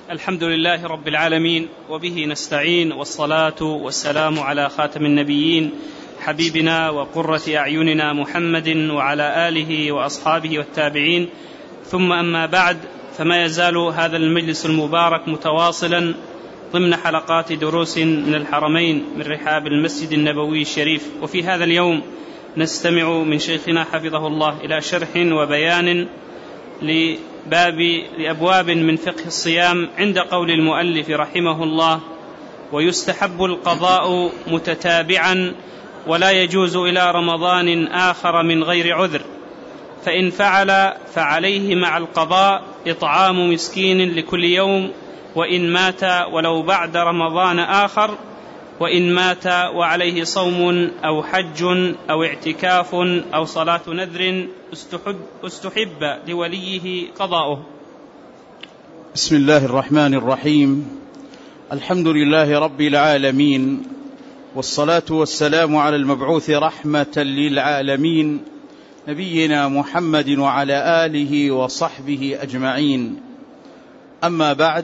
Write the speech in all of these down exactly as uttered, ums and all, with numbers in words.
الحمد لله رب العالمين، وبه نستعين، والصلاة والسلام على خاتم النبيين حبيبنا وقرة أعيننا محمد وعلى آله وأصحابه والتابعين، ثم أما بعد، فما يزال هذا المجلس المبارك متواصلا ضمن حلقات دروس من الحرمين من رحاب المسجد النبوي الشريف. وفي هذا اليوم نستمع من شيخنا حفظه الله إلى شرح وبيان لباب لأبواب من فقه الصيام عند قول المؤلف رحمه الله: ويستحب القضاء متتابعا، ولا يجوز إلى رمضان آخر من غير عذر، فإن فعل فعليه مع القضاء إطعام مسكين لكل يوم، وإن مات ولو بعد رمضان آخر، وإن مات وعليه صوم أو حج أو اعتكاف أو صلاة نذر استحب, استحب لوليه قضاؤه. بسم الله الرحمن الرحيم. الحمد لله رب العالمين، والصلاة والسلام على المبعوث رحمة للعالمين نبينا محمد وعلى آله وصحبه أجمعين. أما بعد،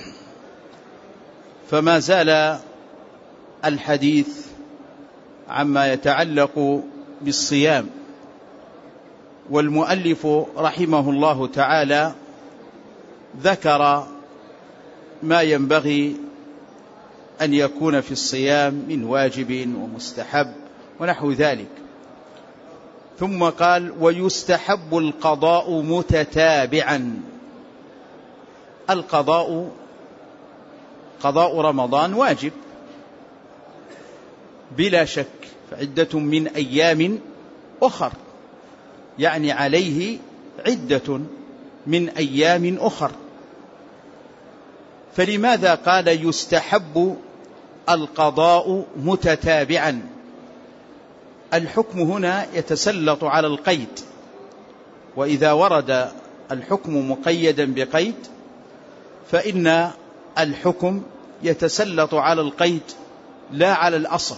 فما زال الحديث عما يتعلق بالصيام، والمؤلف رحمه الله تعالى ذكر ما ينبغي أن يكون في الصيام من واجب ومستحب ونحو ذلك، ثم قال: ويستحب القضاء متتابعا. القضاء قضاء رمضان واجب بلا شك، فعدة من أيام أخر، يعني عليه عدة من أيام أخر. فلماذا قال يستحب القضاء متتابعا؟ الحكم هنا يتسلط على القيد، وإذا ورد الحكم مقيدا بقيد فإن الحكم يتسلط على القيد لا على الأصل.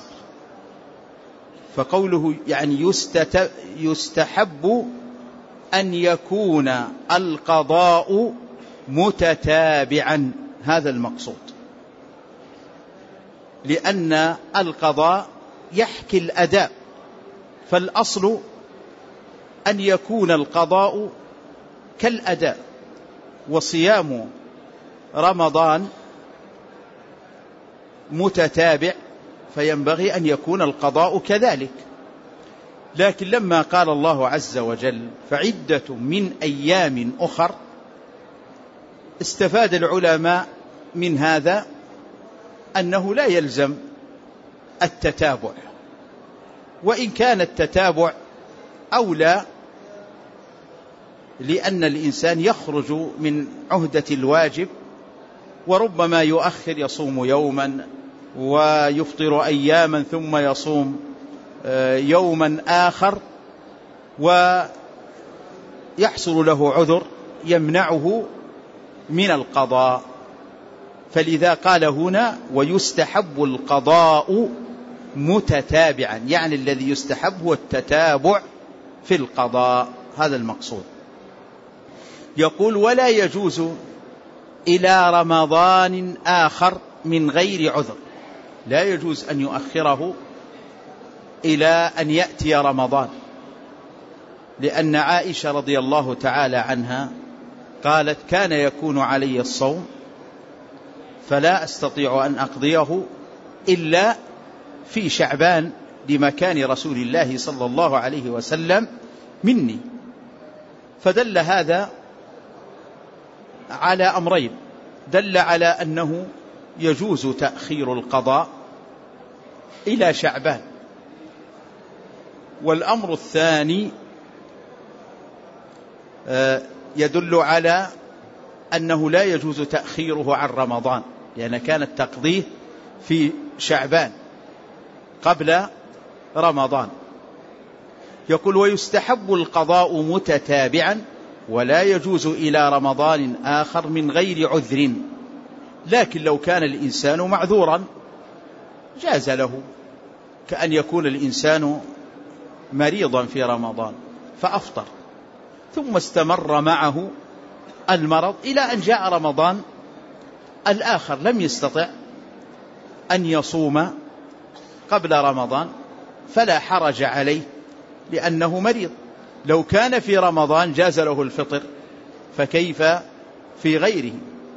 فقوله يعني يستحب أن يكون القضاء متتابعا، هذا المقصود، لأن القضاء يحكي الأداء، فالأصل أن يكون القضاء كالأداء، وصيام رمضان متتابع فينبغي أن يكون القضاء كذلك. لكن لما قال الله عز وجل فعدة من أيام أخر، استفاد العلماء من هذا أنه لا يلزم التتابع، وإن كان التتابع أولى، لأن الإنسان يخرج من عهدة الواجب، وربما يؤخر، يصوم يوما ويفطر أياما ثم يصوم يوما آخر، ويحصل له عذر يمنعه من القضاء. فلذا قال هنا: ويستحب القضاء متتابعا، يعني الذي يستحب هو التتابع في القضاء، هذا المقصود. يقول: ولا يجوز إلى رمضان آخر من غير عذر، لا يجوز أن يؤخره إلى أن يأتي رمضان، لأن عائشة رضي الله تعالى عنها قالت: كان يكون علي الصوم فلا أستطيع أن أقضيه إلا في شعبان لمكان رسول الله صلى الله عليه وسلم مني. فدل هذا على أمرين: دل على أنه يجوز تأخير القضاء إلى شعبان، والأمر الثاني يدل على أنه لا يجوز تأخيره عن رمضان، لأن كانت تقضيه في شعبان قبل رمضان. يقول: ويستحب القضاء متتابعا، ولا يجوز إلى رمضان آخر من غير عذر. لكن لو كان الإنسان معذورا جاز له، كأن يكون الإنسان مريضا في رمضان فأفطر، ثم استمر معه المرض إلى أن جاء رمضان الآخر لم يستطع أن يصوم قبل رمضان فلا حرج عليه لأنه مريض. لو كان في رمضان جاز له الفطر، فكيف في غيره؟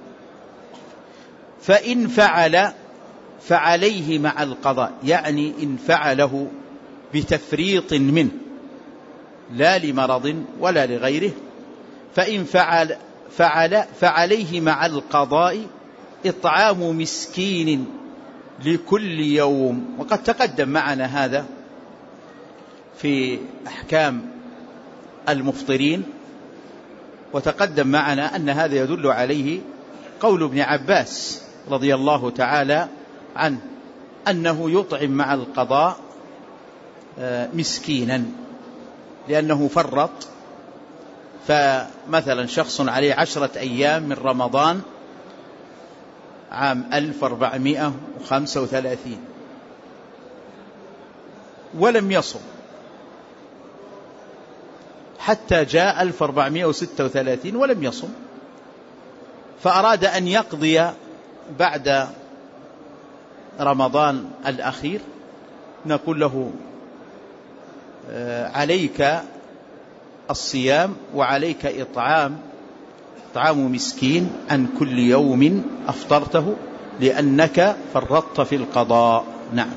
فإن فعل فعليه مع القضاء، يعني إن فعله بتفريط منه لا لمرض ولا لغيره، فإن فعل فعل فعليه مع القضاء إطعام مسكين لكل يوم. وقد تقدم معنا هذا في أحكام المفطرين، وتقدم معنا أن هذا يدل عليه قول ابن عباس رضي الله تعالى عنه أنه يطعم مع القضاء مسكينا لأنه فرط. فمثلا شخص عليه عشرة أيام من رمضان عام ألف وأربعمائة وخمسة وثلاثين ولم يصم حتى جاء ألف وأربعمائة وستة وثلاثين ولم يصم، فأراد أن يقضي بعد رمضان الأخير، نقول له عليك الصيام وعليك إطعام إطعام مسكين عن كل يوم أفطرته لأنك فرطت في القضاء. نعم.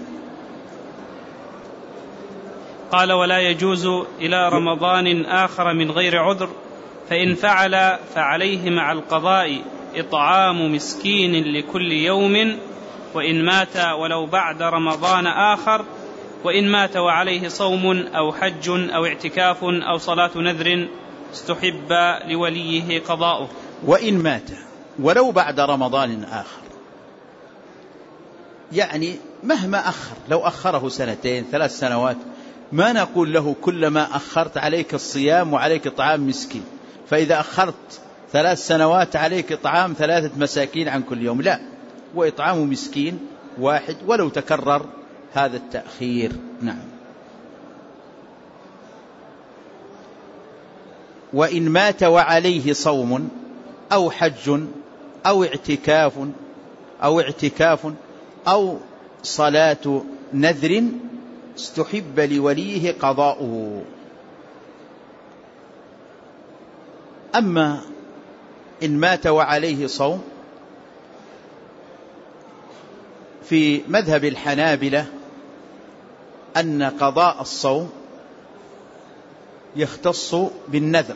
قال: ولا يجوز إلى رمضان آخر من غير عذر، فإن فعل فعليه مع القضاء إطعام مسكين لكل يوم، وإن مات ولو بعد رمضان آخر، وإن مات وعليه صوم أو حج أو اعتكاف أو صلاة نذر استحب لوليه قضاؤه. وإن مات ولو بعد رمضان آخر، يعني مهما أخر، لو أخره سنتين ثلاث سنوات ما نقول له كلما أخرت عليك الصيام وعليك إطعام مسكين، فإذا أخرت ثلاث سنوات عليك إطعام ثلاثة مساكين عن كل يوم، لا، وإطعام مسكين واحد ولو تكرر هذا التأخير. نعم. وإن مات وعليه صوم أو حج أو اعتكاف أو اعتكاف أو صلاة نذر استحب لوليه قضاؤه. أما إن مات وعليه صوم، في مذهب الحنابلة أن قضاء الصوم يختص بالنذر.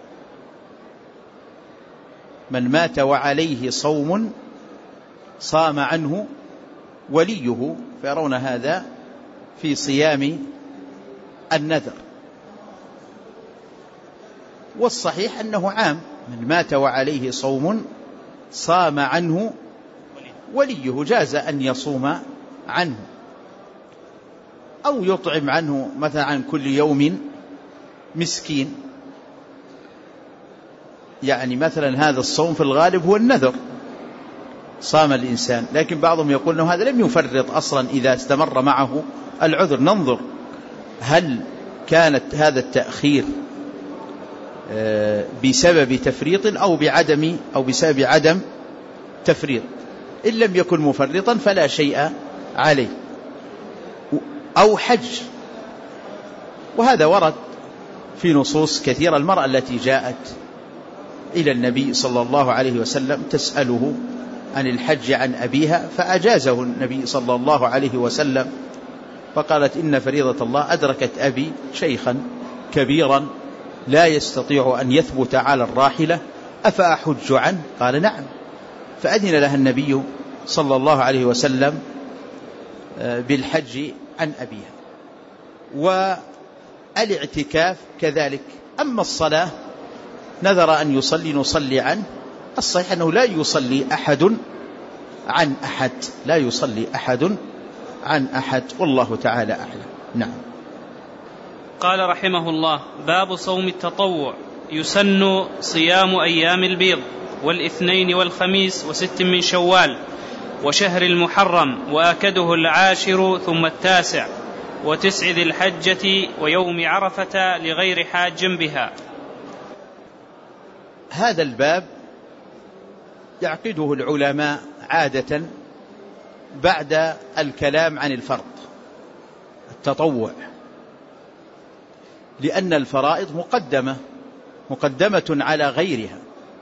من مات وعليه صوم صام عنه وليه، فيرون هذا في صيام النذر. والصحيح أنه عام، من مات وعليه صوم صام عنه وليه، جاز أن يصوم عنه أو يطعم عنه مثلا عن كل يوم مسكين. يعني مثلا هذا الصوم في الغالب هو النذر، صام الإنسان، لكن بعضهم يقول أنه هذا لم يفرط أصلا إذا استمر معه العذر. ننظر هل كانت هذا التأخير بسبب تفريط أو بعدم أو بسبب عدم تفريط. إن لم يكن مفرطا فلا شيء عليه. أو حج، وهذا ورد في نصوص كثيرة. المرأة التي جاءت إلى النبي صلى الله عليه وسلم تسأله عن الحج عن أبيها، فأجازه النبي صلى الله عليه وسلم، فقالت: إن فريضة الله أدركت أبي شيخا كبيرا لا يستطيع أن يثبت على الراحلة، أفأحج عنه؟ قال: نعم. فأذن لها النبي صلى الله عليه وسلم بالحج عن أبيها. والاعتكاف كذلك. أما الصلاة نذر أن يصلي نصلي عنه، الصحيح أنه لا يصلي أحد عن أحد، لا يصلي أحد عن أحد، والله تعالى أعلم. نعم. قال رحمه الله: باب صوم التطوع. يسن صيام أيام البيض والاثنين والخميس وست من شوال وشهر المحرم، وآكده العاشر ثم التاسع وتسع ذي الحجة ويوم عرفة لغير حاج بها. هذا الباب يعقده العلماء عادة بعد الكلام عن الفرض التطوع، لأن الفرائض مقدمة مقدمة على غيرها.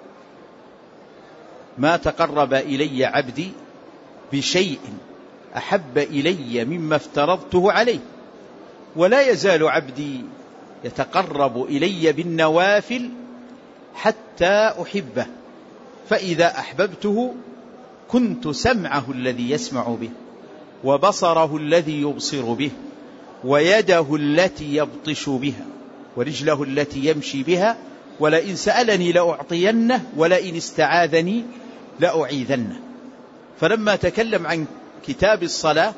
ما تقرب إلي عبدي بشيء أحب إلي مما افترضته عليه، ولا يزال عبدي يتقرب إلي بالنوافل حتى أحبه، فإذا أحببته كنت سمعه الذي يسمع به، وبصره الذي يبصر به، ويده التي يبطش بها، ورجله التي يمشي بها، ولئن سألني لأعطينه، ولئن استعاذني لأعيذنه. فلما تكلم عن كتاب الصلاة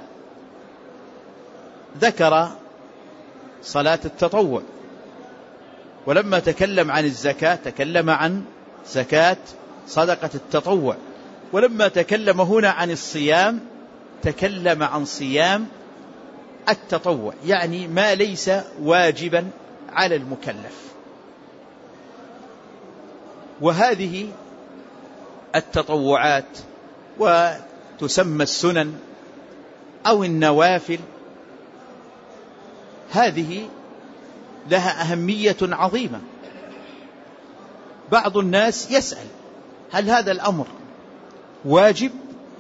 ذكر صلاة التطوع، ولما تكلم عن الزكاة تكلم عن زكاة صدقة التطوع، ولما تكلم هنا عن الصيام تكلم عن صيام التطوع، يعني ما ليس واجبا على المكلف. وهذه التطوعات وتسمى السنن أو النوافل، هذه لها أهمية عظيمة. بعض الناس يسأل هل هذا الأمر واجب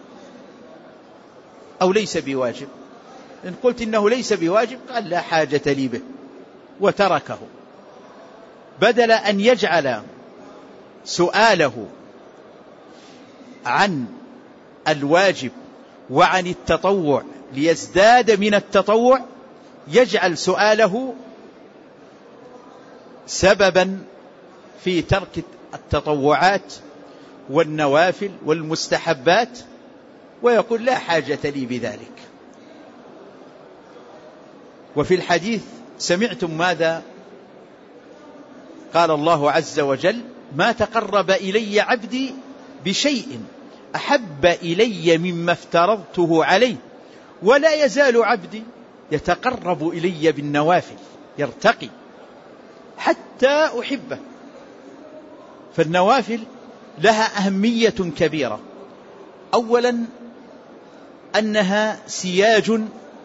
أو ليس بواجب؟ إن قلت إنه ليس بواجب قال لا حاجة لي به وتركه، بدل أن يجعل سؤاله عن الواجب وعن التطوع ليزداد من التطوع، يجعل سؤاله سببا في ترك التطوعات والنوافل والمستحبات، ويقول لا حاجة لي بذلك. وفي الحديث سمعتم ماذا قال الله عز وجل: ما تقرب إلي عبدي بشيء أحب إلي مما افترضته عليه، ولا يزال عبدي يتقرب إلي بالنوافل يرتقي حتى أحبه. فالنوافل لها أهمية كبيرة. أولا أنها سياج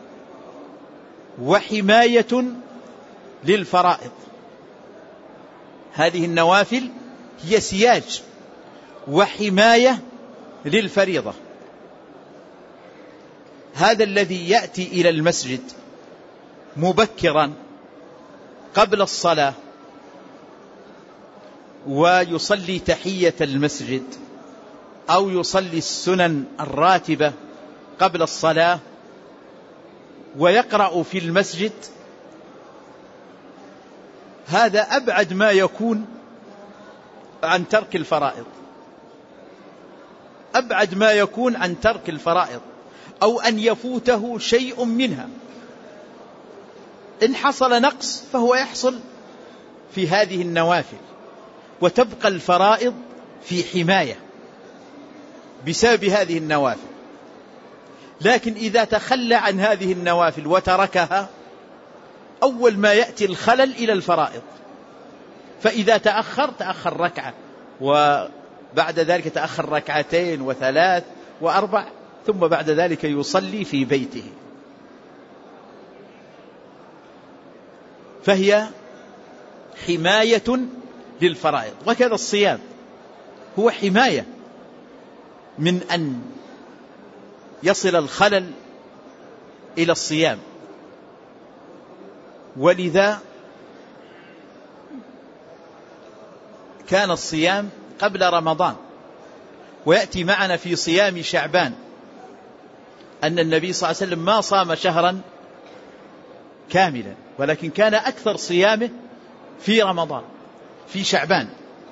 وحماية للفرائض، هذه النوافل هي سياج وحماية للفريضة. هذا الذي يأتي إلى المسجد مبكرا قبل الصلاة ويصلي تحية المسجد أو يصلي السنن الراتبة قبل الصلاة ويقرأ في المسجد، هذا أبعد ما يكون عن ترك الفرائض، أبعد ما يكون عن ترك الفرائض أو أن يفوته شيء منها. إن حصل نقص فهو يحصل في هذه النوافل، وتبقى الفرائض في حماية بسبب هذه النوافل. لكن إذا تخلى عن هذه النوافل وتركها، أول ما يأتي الخلل إلى الفرائض، فإذا تأخر تأخر ركعة، وبعد ذلك تأخر ركعتين وثلاث وأربع، ثم بعد ذلك يصلي في بيته. فهي حماية للفرائض. وكذا الصيام هو حماية من أن يصل الخلل إلى الصيام. ولذا كان الصيام قبل رمضان، ويأتي معنا في صيام شعبان أن النبي صلى الله عليه وسلم ما صام شهرا كاملا، ولكن كان أكثر صيامه في رمضان في شعبان،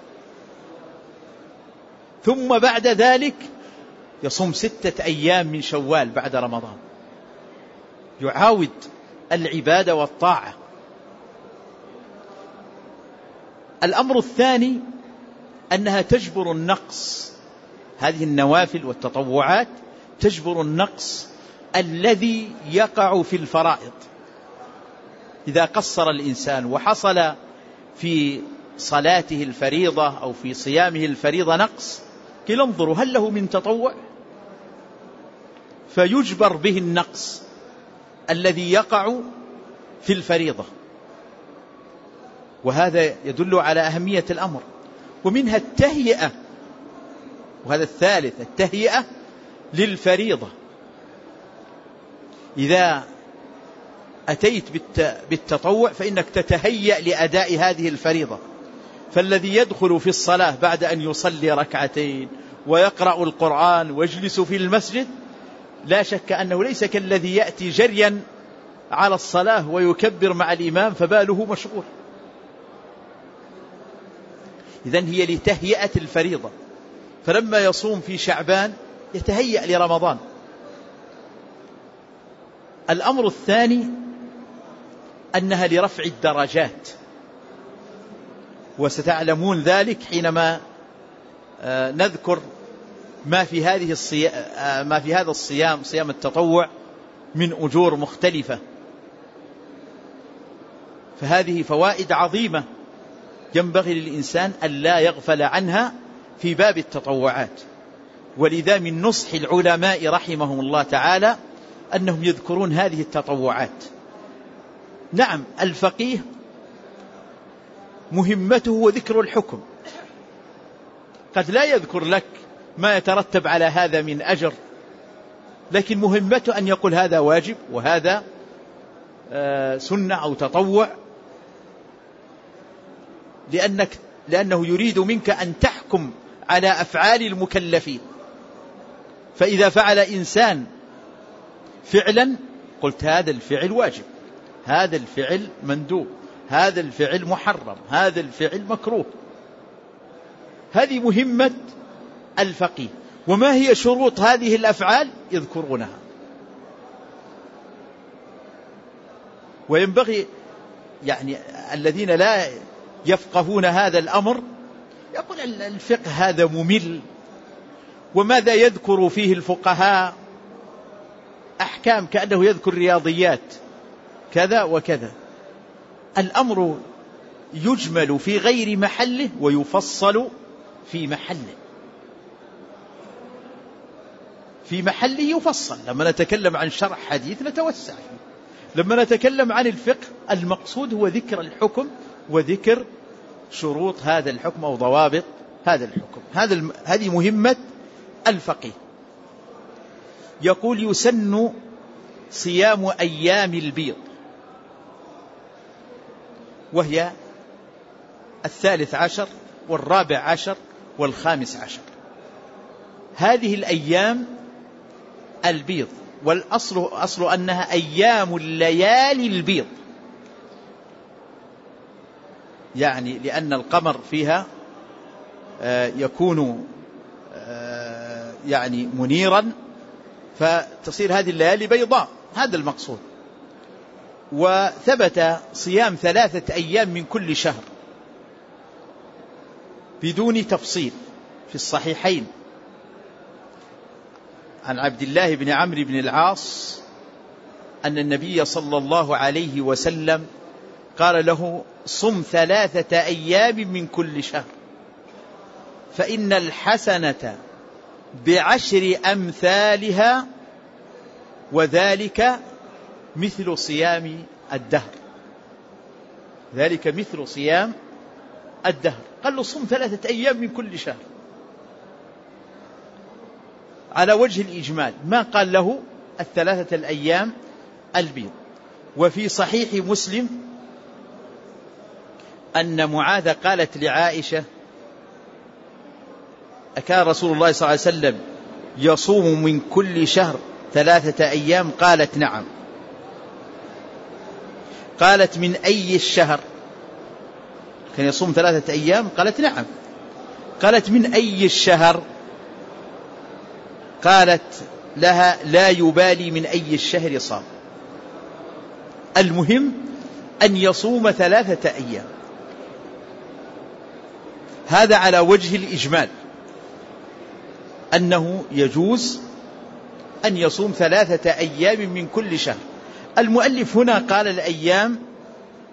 ثم بعد ذلك يصوم ستة أيام من شوال بعد رمضان، يعاود العبادة والطاعة. الأمر الثاني أنها تجبر النقص، هذه النوافل والتطوعات تجبر النقص الذي يقع في الفرائض. إذا قصر الإنسان وحصل في صلاته الفريضة أو في صيامه الفريضة نقص، قيل انظروا هل له من تطوع؟ فيجبر به النقص الذي يقع في الفريضة، وهذا يدل على أهمية الأمر. ومنها التهيئة، وهذا الثالث، التهيئة للفريضة. إذا أتيت بالتطوع فإنك تتهيأ لأداء هذه الفريضة. فالذي يدخل في الصلاة بعد أن يصلي ركعتين ويقرأ القرآن ويجلس في المسجد لا شك أنه ليس كالذي يأتي جريا على الصلاة ويكبر مع الإمام فباله مشغول. إذن هي لتهيئة الفريضة. فلما يصوم في شعبان يتهيأ لرمضان. الأمر الثاني أنها لرفع الدرجات، وستعلمون ذلك حينما نذكر ما في هذه الصيام ما في هذا الصيام صيام التطوع من أجور مختلفة. فهذه فوائد عظيمة ينبغي للإنسان أن لا يغفل عنها في باب التطوعات. ولذا من نصح العلماء رحمهم الله تعالى أنهم يذكرون هذه التطوعات. نعم، الفقيه مهمته هو ذكر الحكم، قد لا يذكر لك ما يترتب على هذا من أجر، لكن مهمته أن يقول هذا واجب وهذا سنة أو تطوع، لأنك لأنه يريد منك أن تحكم على أفعال المكلفين. فإذا فعل إنسان فعلا قلت هذا الفعل واجب، هذا الفعل مندوب، هذا الفعل محرم، هذا الفعل مكروه. هذه مهمة الفقيه. وما هي شروط هذه الأفعال يذكرونها. وينبغي يعني الذين لا يفقهون هذا الأمر يقول الفقه هذا ممل، وماذا يذكر فيه الفقهاء أحكام كأنه يذكر رياضيات كذا وكذا. الأمر يجمل في غير محله ويفصل في محله. في محله يفصل. لما نتكلم عن شرح حديث نتوسع فيه. لما نتكلم عن الفقه المقصود هو ذكر الحكم وذكر شروط هذا الحكم أو ضوابط هذا الحكم. هذا الم... هذه مهمة الفقيه. يقول يسن صيام أيام البيض، وهي الثالث عشر والرابع عشر والخامس عشر. هذه الأيام البيض، والأصل أصل أنها أيام الليالي البيض، يعني لأن القمر فيها يكون يعني منيرا فتصير هذه الليالي بيضاء. هذا المقصود. وثبت صيام ثلاثة أيام من كل شهر بدون تفصيل في الصحيحين عن عبد الله بن عمرو بن العاص أن النبي صلى الله عليه وسلم قال له صم ثلاثة أيام من كل شهر فإن الحسنة بعشر أمثالها وذلك مثل صيام الدهر. ذلك مثل صيام الدهر. قال له صم ثلاثة أيام من كل شهر على وجه الإجمال، ما قال له الثلاثة الأيام البيض. وفي صحيح مسلم أن معاذ قالت لعائشة أكان رسول الله صلى الله عليه وسلم يصوم من كل شهر ثلاثة أيام؟ قالت نعم. قالت من أي الشهر؟ كان يصوم ثلاثة أيام؟ قالت نعم. قالت من أي الشهر؟ قالت لها لا يبالي من أي الشهر صام. المهم أن يصوم ثلاثة أيام. هذا على وجه الإجمال أنه يجوز أن يصوم ثلاثة أيام من كل شهر. المؤلف هنا قال الأيام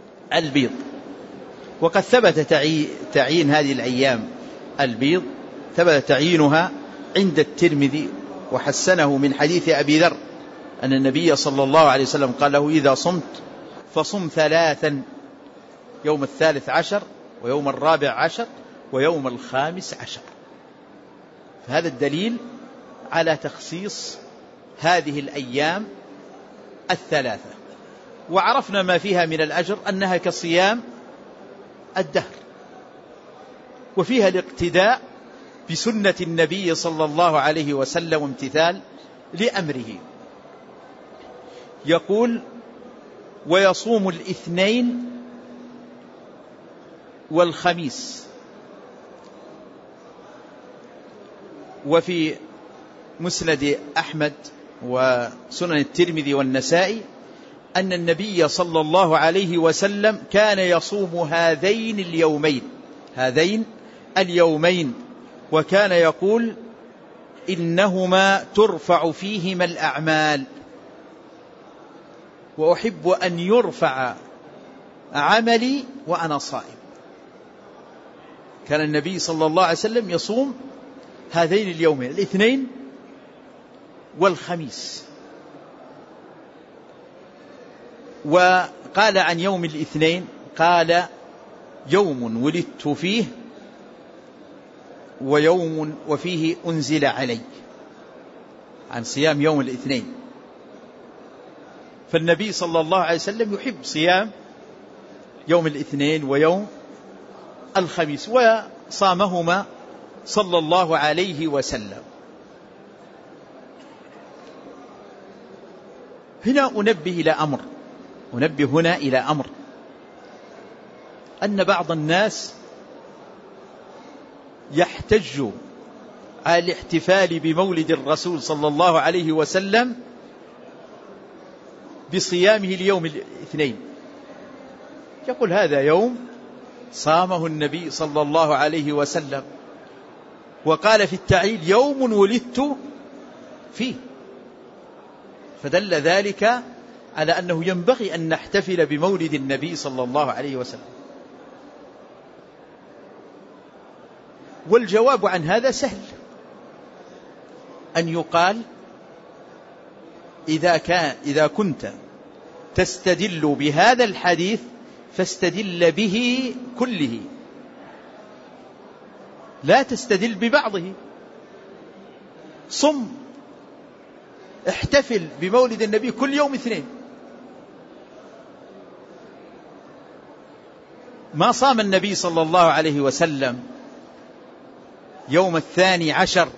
البيض، وقد ثبت تعيين هذه الأيام البيض ثبت تعيينها عند الترمذي وحسنه من حديث أبي ذر أن النبي صلى الله عليه وسلم قال له: إذا صمت فصم ثلاثا، يوم الثالث عشر ويوم الرابع عشر ويوم الخامس عشر. فهذا الدليل على تخصيص هذه الأيام الثلاثة. وعرفنا ما فيها من الأجر أنها كصيام الدهر، وفيها الاقتداء بسنة النبي صلى الله عليه وسلم وامتثال لأمره. يقول: ويصوم الاثنين والخميس. وفي مسند أحمد وسنن الترمذي والنسائي أن النبي صلى الله عليه وسلم كان يصوم هذين اليومين هذين اليومين وكان يقول: إنهما ترفع فيهما الأعمال، وأحب أن يرفع عملي وأنا صائم. كان النبي صلى الله عليه وسلم يصوم هذين اليومين، الاثنين والخميس. وقال عن يوم الاثنين: قال: يوم ولدت فيه ويوم وفيه أنزل علي، عن صيام يوم الاثنين. فالنبي صلى الله عليه وسلم يحب صيام يوم الاثنين ويوم الخميس، وصامهما صلى الله عليه وسلم. هنا أنبه إلى أمر أنبه هنا إلى أمر أن بعض الناس يحتج على الاحتفال بمولد الرسول صلى الله عليه وسلم بصيامه اليوم الاثنين. يقول: هذا يوم صامه النبي صلى الله عليه وسلم، وقال في التعيين: يوم ولدت فيه. فدل ذلك على أنه ينبغي أن نحتفل بمولد النبي صلى الله عليه وسلم. والجواب عن هذا سهل، أن يقال: إذا كان إذا كنت تستدل بهذا الحديث فاستدل به كله، لا تستدل ببعضه. صم، احتفل بمولد النبي كل يوم اثنين. ما صام النبي صلى الله عليه وسلم يوم الثاني عشر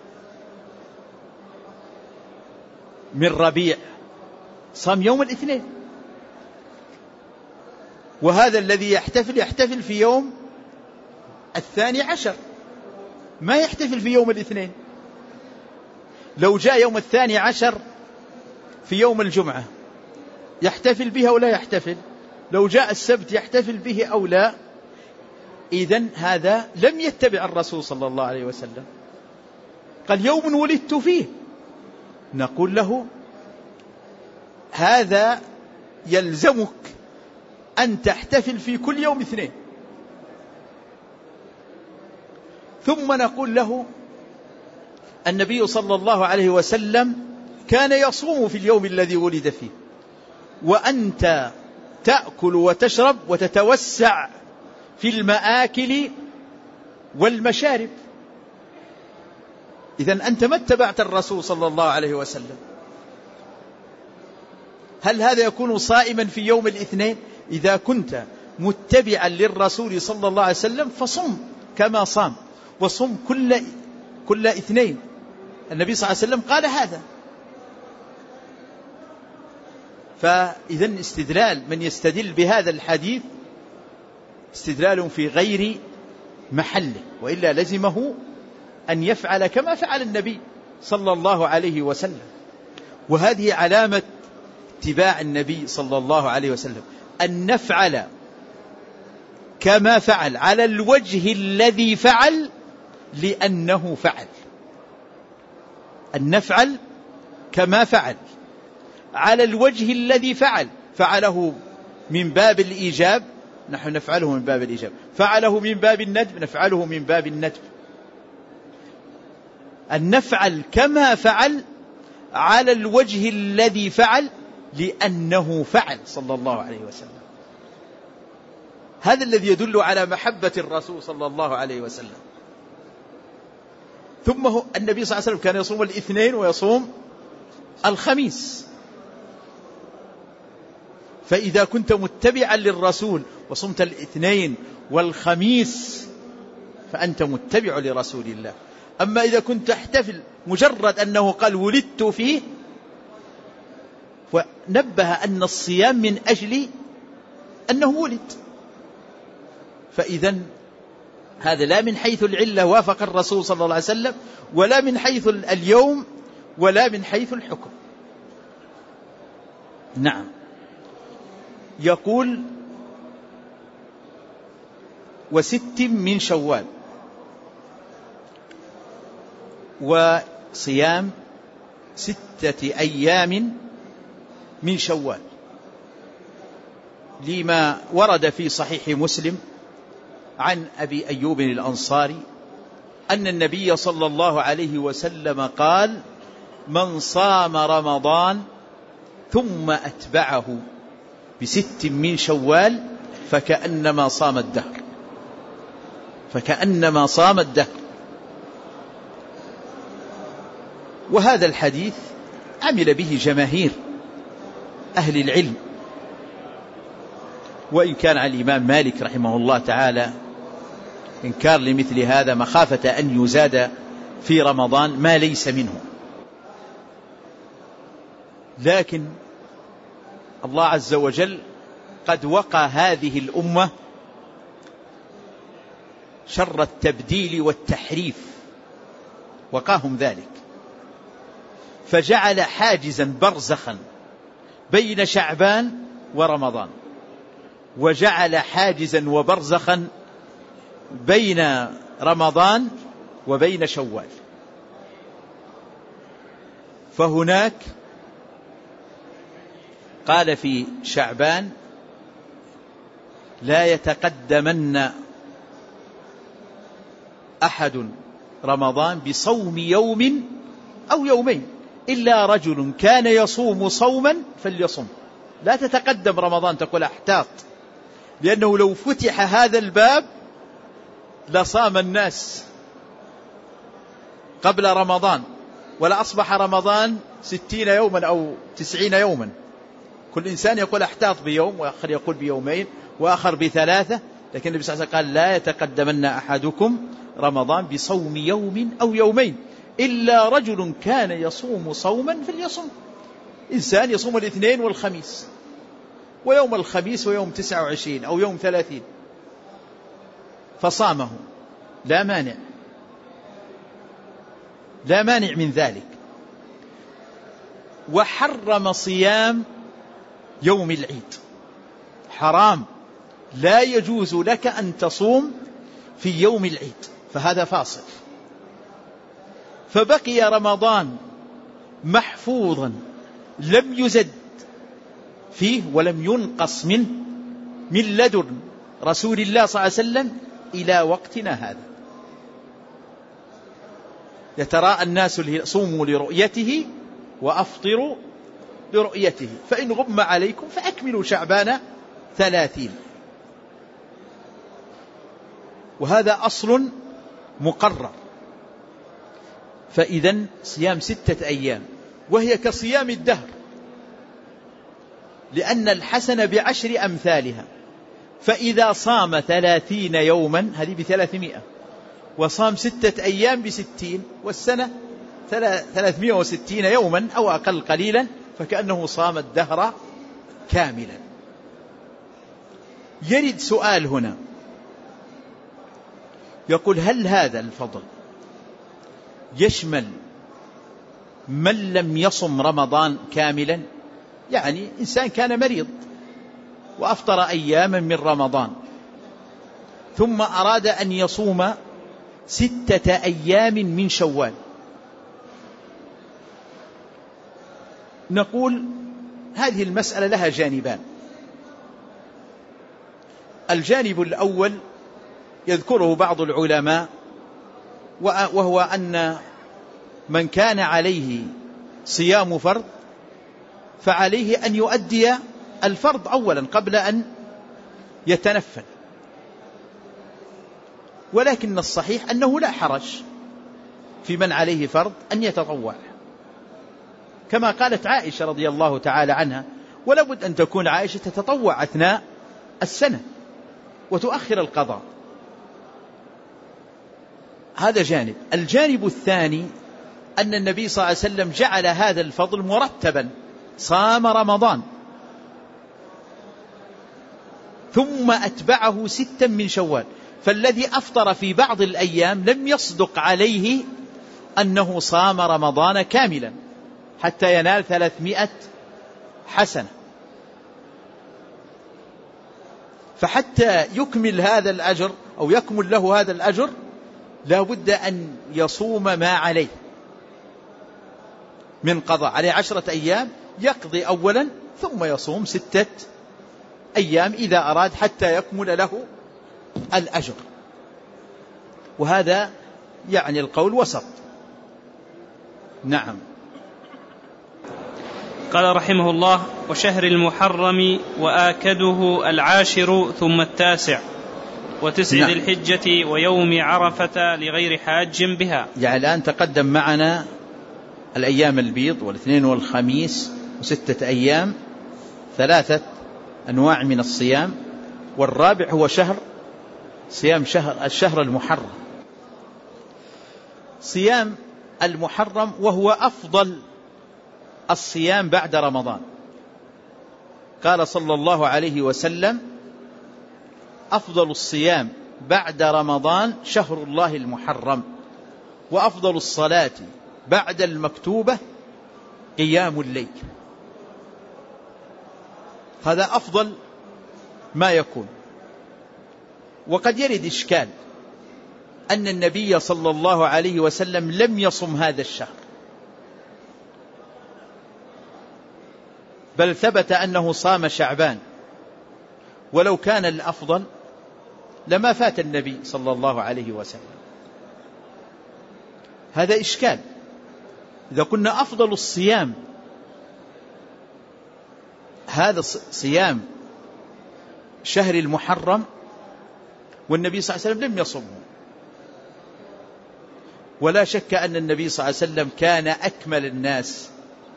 من ربيع، صام يوم الاثنين. وهذا الذي يحتفل يحتفل في يوم الثاني عشر، ما يحتفل في يوم الاثنين. لو جاء يوم الثاني عشر في يوم الجمعة يحتفل به أو لا يحتفل؟ لو جاء السبت يحتفل به أو لا؟ إذن هذا لم يتبع الرسول صلى الله عليه وسلم. قال: يوم ولدت فيه. نقول له: هذا يلزمك أن تحتفل في كل يوم اثنين. ثم نقول له: النبي صلى الله عليه وسلم كان يصوم في اليوم الذي ولد فيه، وأنت تأكل وتشرب وتتوسع في المآكل والمشارب. إذن أنت ما اتبعت الرسول صلى الله عليه وسلم. هل هذا يكون صائما في يوم الاثنين؟ إذا كنت متبعا للرسول صلى الله عليه وسلم فصم كما صام، وصم كل كل اثنين. النبي صلى الله عليه وسلم قال هذا. فإذن استدلال من يستدل بهذا الحديث استدلال في غير محله، وإلا لزمه أن يفعل كما فعل النبي صلى الله عليه وسلم. وهذه علامة اتباع النبي صلى الله عليه وسلم، أن نفعل كما فعل على الوجه الذي فعل لأنه فعل. أن نفعل كما فعل على الوجه الذي فعل. فعله من باب الإيجاب، نحن نفعله من باب الإيجاب. فعله من باب الندب، نفعله من باب الندب. أن نفعل كما فعل على الوجه الذي فعل لأنه فعل صلى الله عليه وسلم. هذا الذي يدل على محبة الرسول صلى الله عليه وسلم. ثم هو النبي صلى الله عليه وسلم كان يصوم الاثنين ويصوم الخميس، فإذا كنت متبعا للرسول وصمت الاثنين والخميس فأنت متبع لرسول الله. أما إذا كنت تحتفل مجرد أنه قال ولدت فيه، ونبه أن الصيام من أجل أنه ولد، فإذا هذا لا من حيث العلة وافق الرسول صلى الله عليه وسلم، ولا من حيث اليوم، ولا من حيث الحكم. نعم. يقول وست من شوال، وصيام ستة أيام من شوال، لما ورد في صحيح مسلم عن أبي أيوب الأنصاري أن النبي صلى الله عليه وسلم قال: من صام رمضان ثم أتبعه بست من شوال فكأنما صام الدهر، فكأنما صام الدهر. وهذا الحديث عمل به جماهير أهل العلم، وإن كان على الإمام مالك رحمه الله تعالى إنكار لمثل هذا مخافة أن يزاد في رمضان ما ليس منه. لكن الله عز وجل قد وقى هذه الأمة شر التبديل والتحريف، وقاهم ذلك، فجعل حاجزا برزخا بين شعبان ورمضان، وجعل حاجزا وبرزخا بين رمضان وبين شوال. فهناك قال في شعبان: لا يتقدمن أحد رمضان بصوم يوم أو يومين إلا رجل كان يصوم صوما فليصم. لا تتقدم رمضان تقول احتاط، لأنه لو فتح هذا الباب لصام الناس قبل رمضان، ولا أصبح رمضان ستين يوما أو تسعين يوما. كل إنسان يقول احتاط بيوم، وآخر يقول بيومين، وآخر بثلاثة. لكن النبي صلى الله عليه وسلم قال: لا يتقدمن أحدكم رمضان بصوم يوم أو يومين إلا رجل كان يصوم صوما فليصم. إنسان يصوم الاثنين والخميس، ويوم الخميس ويوم تسعة وعشرين أو يوم ثلاثين فصامه، لا مانع، لا مانع من ذلك. وحرم صيام يوم العيد، حرام، لا يجوز لك أن تصوم في يوم العيد، فهذا فاصل. فبقي رمضان محفوظا لم يزد فيه ولم ينقص منه من لدن رسول الله صلى الله عليه وسلم إلى وقتنا هذا. يتراءى الناس: صوموا لرؤيته وأفطروا لرؤيته، فإن غم عليكم فأكملوا شعبان ثلاثين. وهذا أصل مقرر. فإذن صيام ستة أيام وهي كصيام الدهر، لأن الحسنة بعشر أمثالها. فإذا صام ثلاثين يوما هذه بثلاثمائة، وصام ستة أيام بستين، والسنة ثلاثمائة وستين يوما أو أقل قليلا، فكأنه صام الدهر كاملا. يرد سؤال هنا يقول: هل هذا الفضل يشمل من لم يصم رمضان كاملا؟ يعني إنسان كان مريض وأفطر أياما من رمضان ثم أراد أن يصوم ستة أيام من شوال، نقول هذه المسألة لها جانبان. الجانب الأول يذكره بعض العلماء، وهو أن من كان عليه صيام فرض فعليه أن يؤدي الفرض أولا قبل أن يتنفل، ولكن الصحيح أنه لا حرج في من عليه فرض أن يتطوع، كما قالت عائشة رضي الله تعالى عنها: ولا بد أن تكون عائشة تتطوع أثناء السنة وتؤخر القضاء. هذا جانب. الجانب الثاني أن النبي صلى الله عليه وسلم جعل هذا الفضل مرتبا، صام رمضان ثم أتبعه ستا من شوال، فالذي أفطر في بعض الأيام لم يصدق عليه أنه صام رمضان كاملا حتى ينال ثلاثمائة حسنة. فحتى يكمل هذا الأجر أو يكمل له هذا الأجر لا بد أن يصوم ما عليه من قضاء، عليه عشرة أيام يقضي أولا ثم يصوم ستة أيام إذا أراد حتى يكمل له الأجر. وهذا يعني القول وسط. نعم. قال رحمه الله: وشهر المحرم وآكده العاشر ثم التاسع وتسع ذي نعم. الحجة ويوم عرفة لغير حاج بها. يعني الآن تقدم معنا الأيام البيض والاثنين والخميس وستة أيام، ثلاثة أنواع من الصيام، والرابع هو شهر صيام شهر الشهر المحرم. صيام المحرم وهو أفضل الصيام بعد رمضان. قال صلى الله عليه وسلم: أفضل الصيام بعد رمضان شهر الله المحرم، وأفضل الصلاة بعد المكتوبة قيام الليل. هذا أفضل ما يكون. وقد يرد إشكال أن النبي صلى الله عليه وسلم لم يصم هذا الشهر، بل ثبت أنه صام شعبان، ولو كان الأفضل لما فات النبي صلى الله عليه وسلم. هذا إشكال. إذا كنا أفضل الصيام هذا صيام شهر المحرم والنبي صلى الله عليه وسلم لم يصمه، ولا شك أن النبي صلى الله عليه وسلم كان أكمل الناس،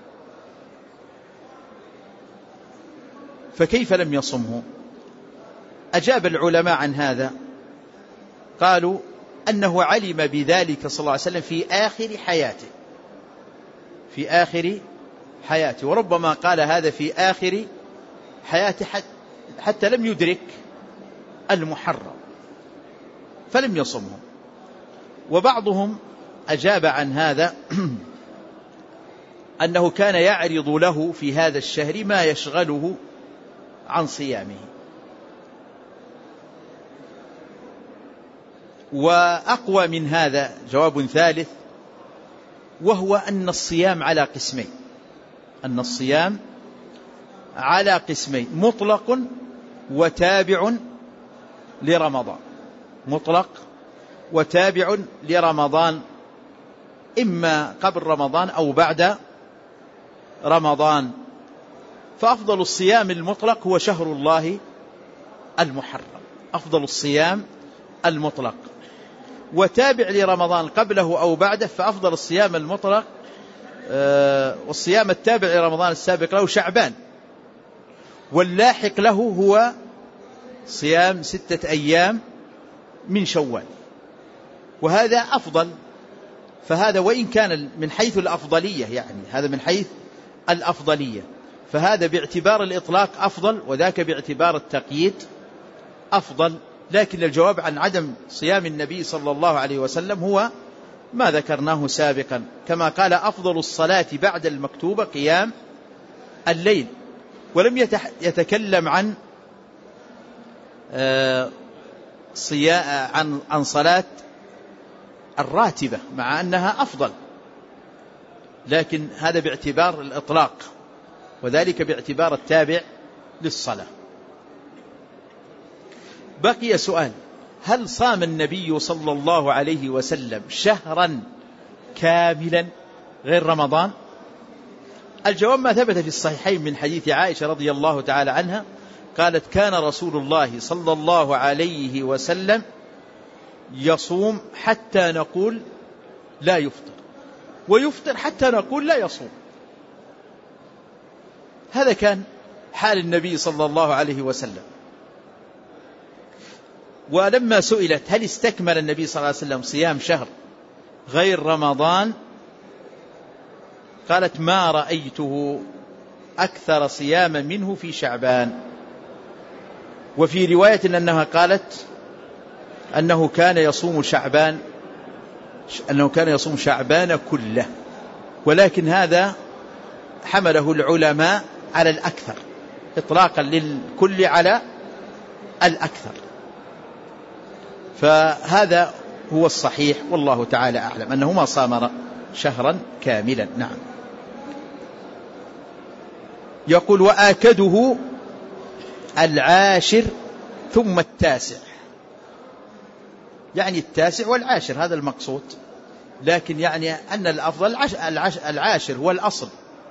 فكيف لم يصمه؟ أجاب العلماء عن هذا، قالوا أنه علم بذلك صلى الله عليه وسلم في آخر حياته في آخر حياته وربما قال هذا في آخر حياته حتى لم يدرك المحرم فلم يصمه. وبعضهم أجاب عن هذا أنه كان يعرض له في هذا الشهر ما يشغله عن صيامه. وأقوى من هذا جواب ثالث، وهو أن الصيام على قسمين أن الصيام على قسمين مطلق وتابع لرمضان مطلق وتابع لرمضان، إما قبل رمضان أو بعد رمضان. فأفضل الصيام المطلق هو شهر الله المحرم، أفضل الصيام المطلق، وتابع لرمضان قبله أو بعده فأفضل الصيام المطلق آه والصيام التابع لرمضان السابق له شعبان، واللاحق له هو صيام ستة أيام من شوال، وهذا أفضل. فهذا وإن كان من حيث الأفضلية، يعني هذا من حيث الأفضلية، فهذا باعتبار الإطلاق أفضل وذاك باعتبار التقييد أفضل. لكن الجواب عن عدم صيام النبي صلى الله عليه وسلم هو ما ذكرناه سابقا، كما قال: أفضل الصلاة بعد المكتوبة قيام الليل، ولم يتكلم عن عن عن صلاة الراتبة مع أنها أفضل، لكن هذا باعتبار الإطلاق وذلك باعتبار التابع للصلاة. بقي سؤال: هل صام النبي صلى الله عليه وسلم شهرا كاملا غير رمضان؟ الجواب ما ثبت في الصحيحين من حديث عائشة رضي الله تعالى عنها قالت كان رسول الله صلى الله عليه وسلم يصوم حتى نقول لا يفطر، ويفطر حتى نقول لا يصوم. هذا كان حال النبي صلى الله عليه وسلم. ولما سئلت هل استكمل النبي صلى الله عليه وسلم صيام شهر غير رمضان قالت ما رأيته أكثر صياما منه في شعبان. وفي رواية أنها قالت أنه كان يصوم شعبان أنه كان يصوم شعبان كله، ولكن هذا حمله العلماء على الأكثر، إطلاقا للكل على الأكثر، فهذا هو الصحيح والله تعالى أعلم أنه ما صام شهرا كاملا. نعم. يقول وآكده العاشر ثم التاسع، يعني التاسع والعاشر هذا المقصود، لكن يعني أن الأفضل العاشر هو الأصل.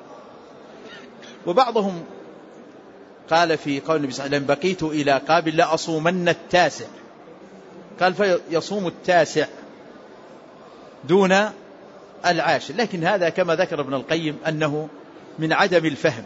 وبعضهم قال في قول النبي صلى الله عليه وسلم بقيت إلى قابل لا أصومن التاسع، قال فيصوم التاسع دون العاشر، لكن هذا كما ذكر ابن القيم أنه من عدم الفهم.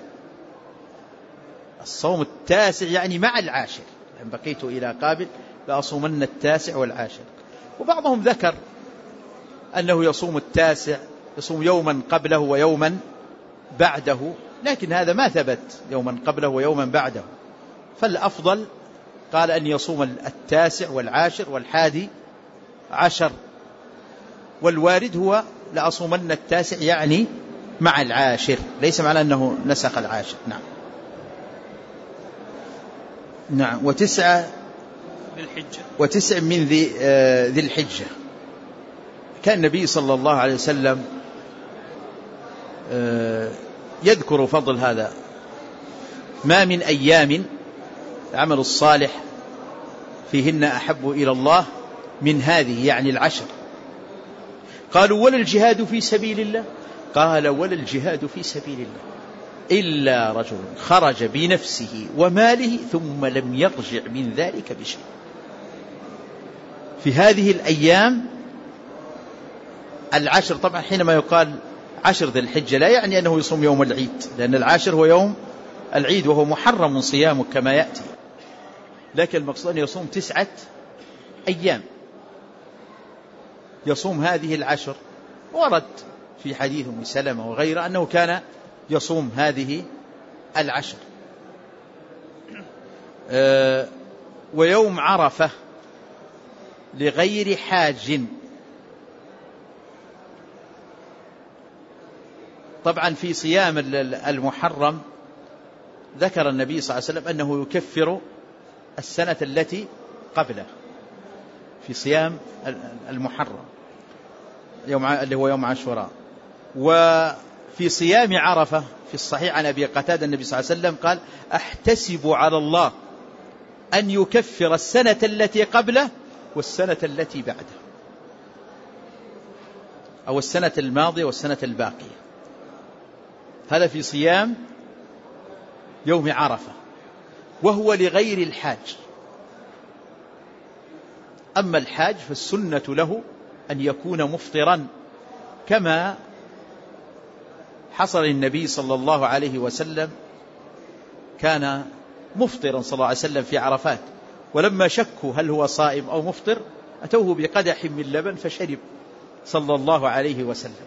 الصوم التاسع يعني مع العاشر، يعني بقيت إلى قابل لا أصومن التاسع والعاشر. وبعضهم ذكر أنه يصوم التاسع يصوم يوما قبله ويوما بعده، لكن هذا ما ثبت يوما قبله ويوما بعده، فالأفضل قال أن يصوم التاسع والعاشر والحادي عشر، والوارد هو لأصومن التاسع يعني مع العاشر، ليس معنى أنه نسخ العاشر. نعم. نعم. وتسعة بالحجة وتسع من ذي, آه ذي الحجة. كان النبي صلى الله عليه وسلم آه يذكر فضل هذا، ما من أيام العمل الصالح فيهن أحب إلى الله من هذه، يعني العشر. قالوا ولا الجهاد في سبيل الله؟ قال ولا الجهاد في سبيل الله إلا رجل خرج بنفسه وماله ثم لم يرجع من ذلك بشيء. في هذه الأيام العشر، طبعا حينما يقال عشر ذي الحجة لا يعني أنه يصوم يوم العيد، لأن العاشر هو يوم العيد وهو محرم صيامه كما يأتي، لكن المقصود أن يصوم تسعة أيام، يصوم هذه العشر. ورد في حديث أم سلمة وغيره أنه كان يصوم هذه العشر. أه ويوم عرفة لغير حاج، طبعا في صيام المحرم ذكر النبي صلى الله عليه وسلم أنه يكفر السنة التي قبله في صيام المحرم يوم اللي هو يوم عاشوراء. وفي صيام عرفة في الصحيح عن أبي قتادة النبي صلى الله عليه وسلم قال أحتسب على الله أن يكفر السنة التي قبله والسنة التي بعده، أو السنة الماضية والسنة الباقية. هذا في صيام يوم عرفة، وهو لغير الحاج. أما الحاج فالسنة له أن يكون مفطرا، كما حصل النبي صلى الله عليه وسلم كان مفطرا صلى الله عليه وسلم في عرفات، ولما شكوا هل هو صائم أو مفطر أتوه بقدح من لبن فشرب صلى الله عليه وسلم.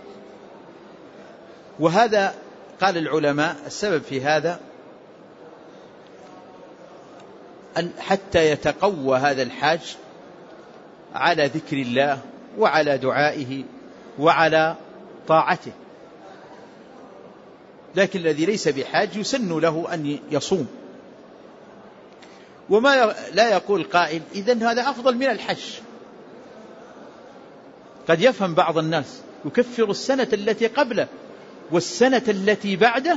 وهذا قال العلماء السبب في هذا أن حتى يتقوى هذا الحاج على ذكر الله وعلى دعائه وعلى طاعته. لكن الذي ليس بحاج يسن له أن يصوم. وما لا يقول قائل إذن هذا أفضل من الحج. قد يفهم بعض الناس يكفر السنة التي قبله والسنة التي بعده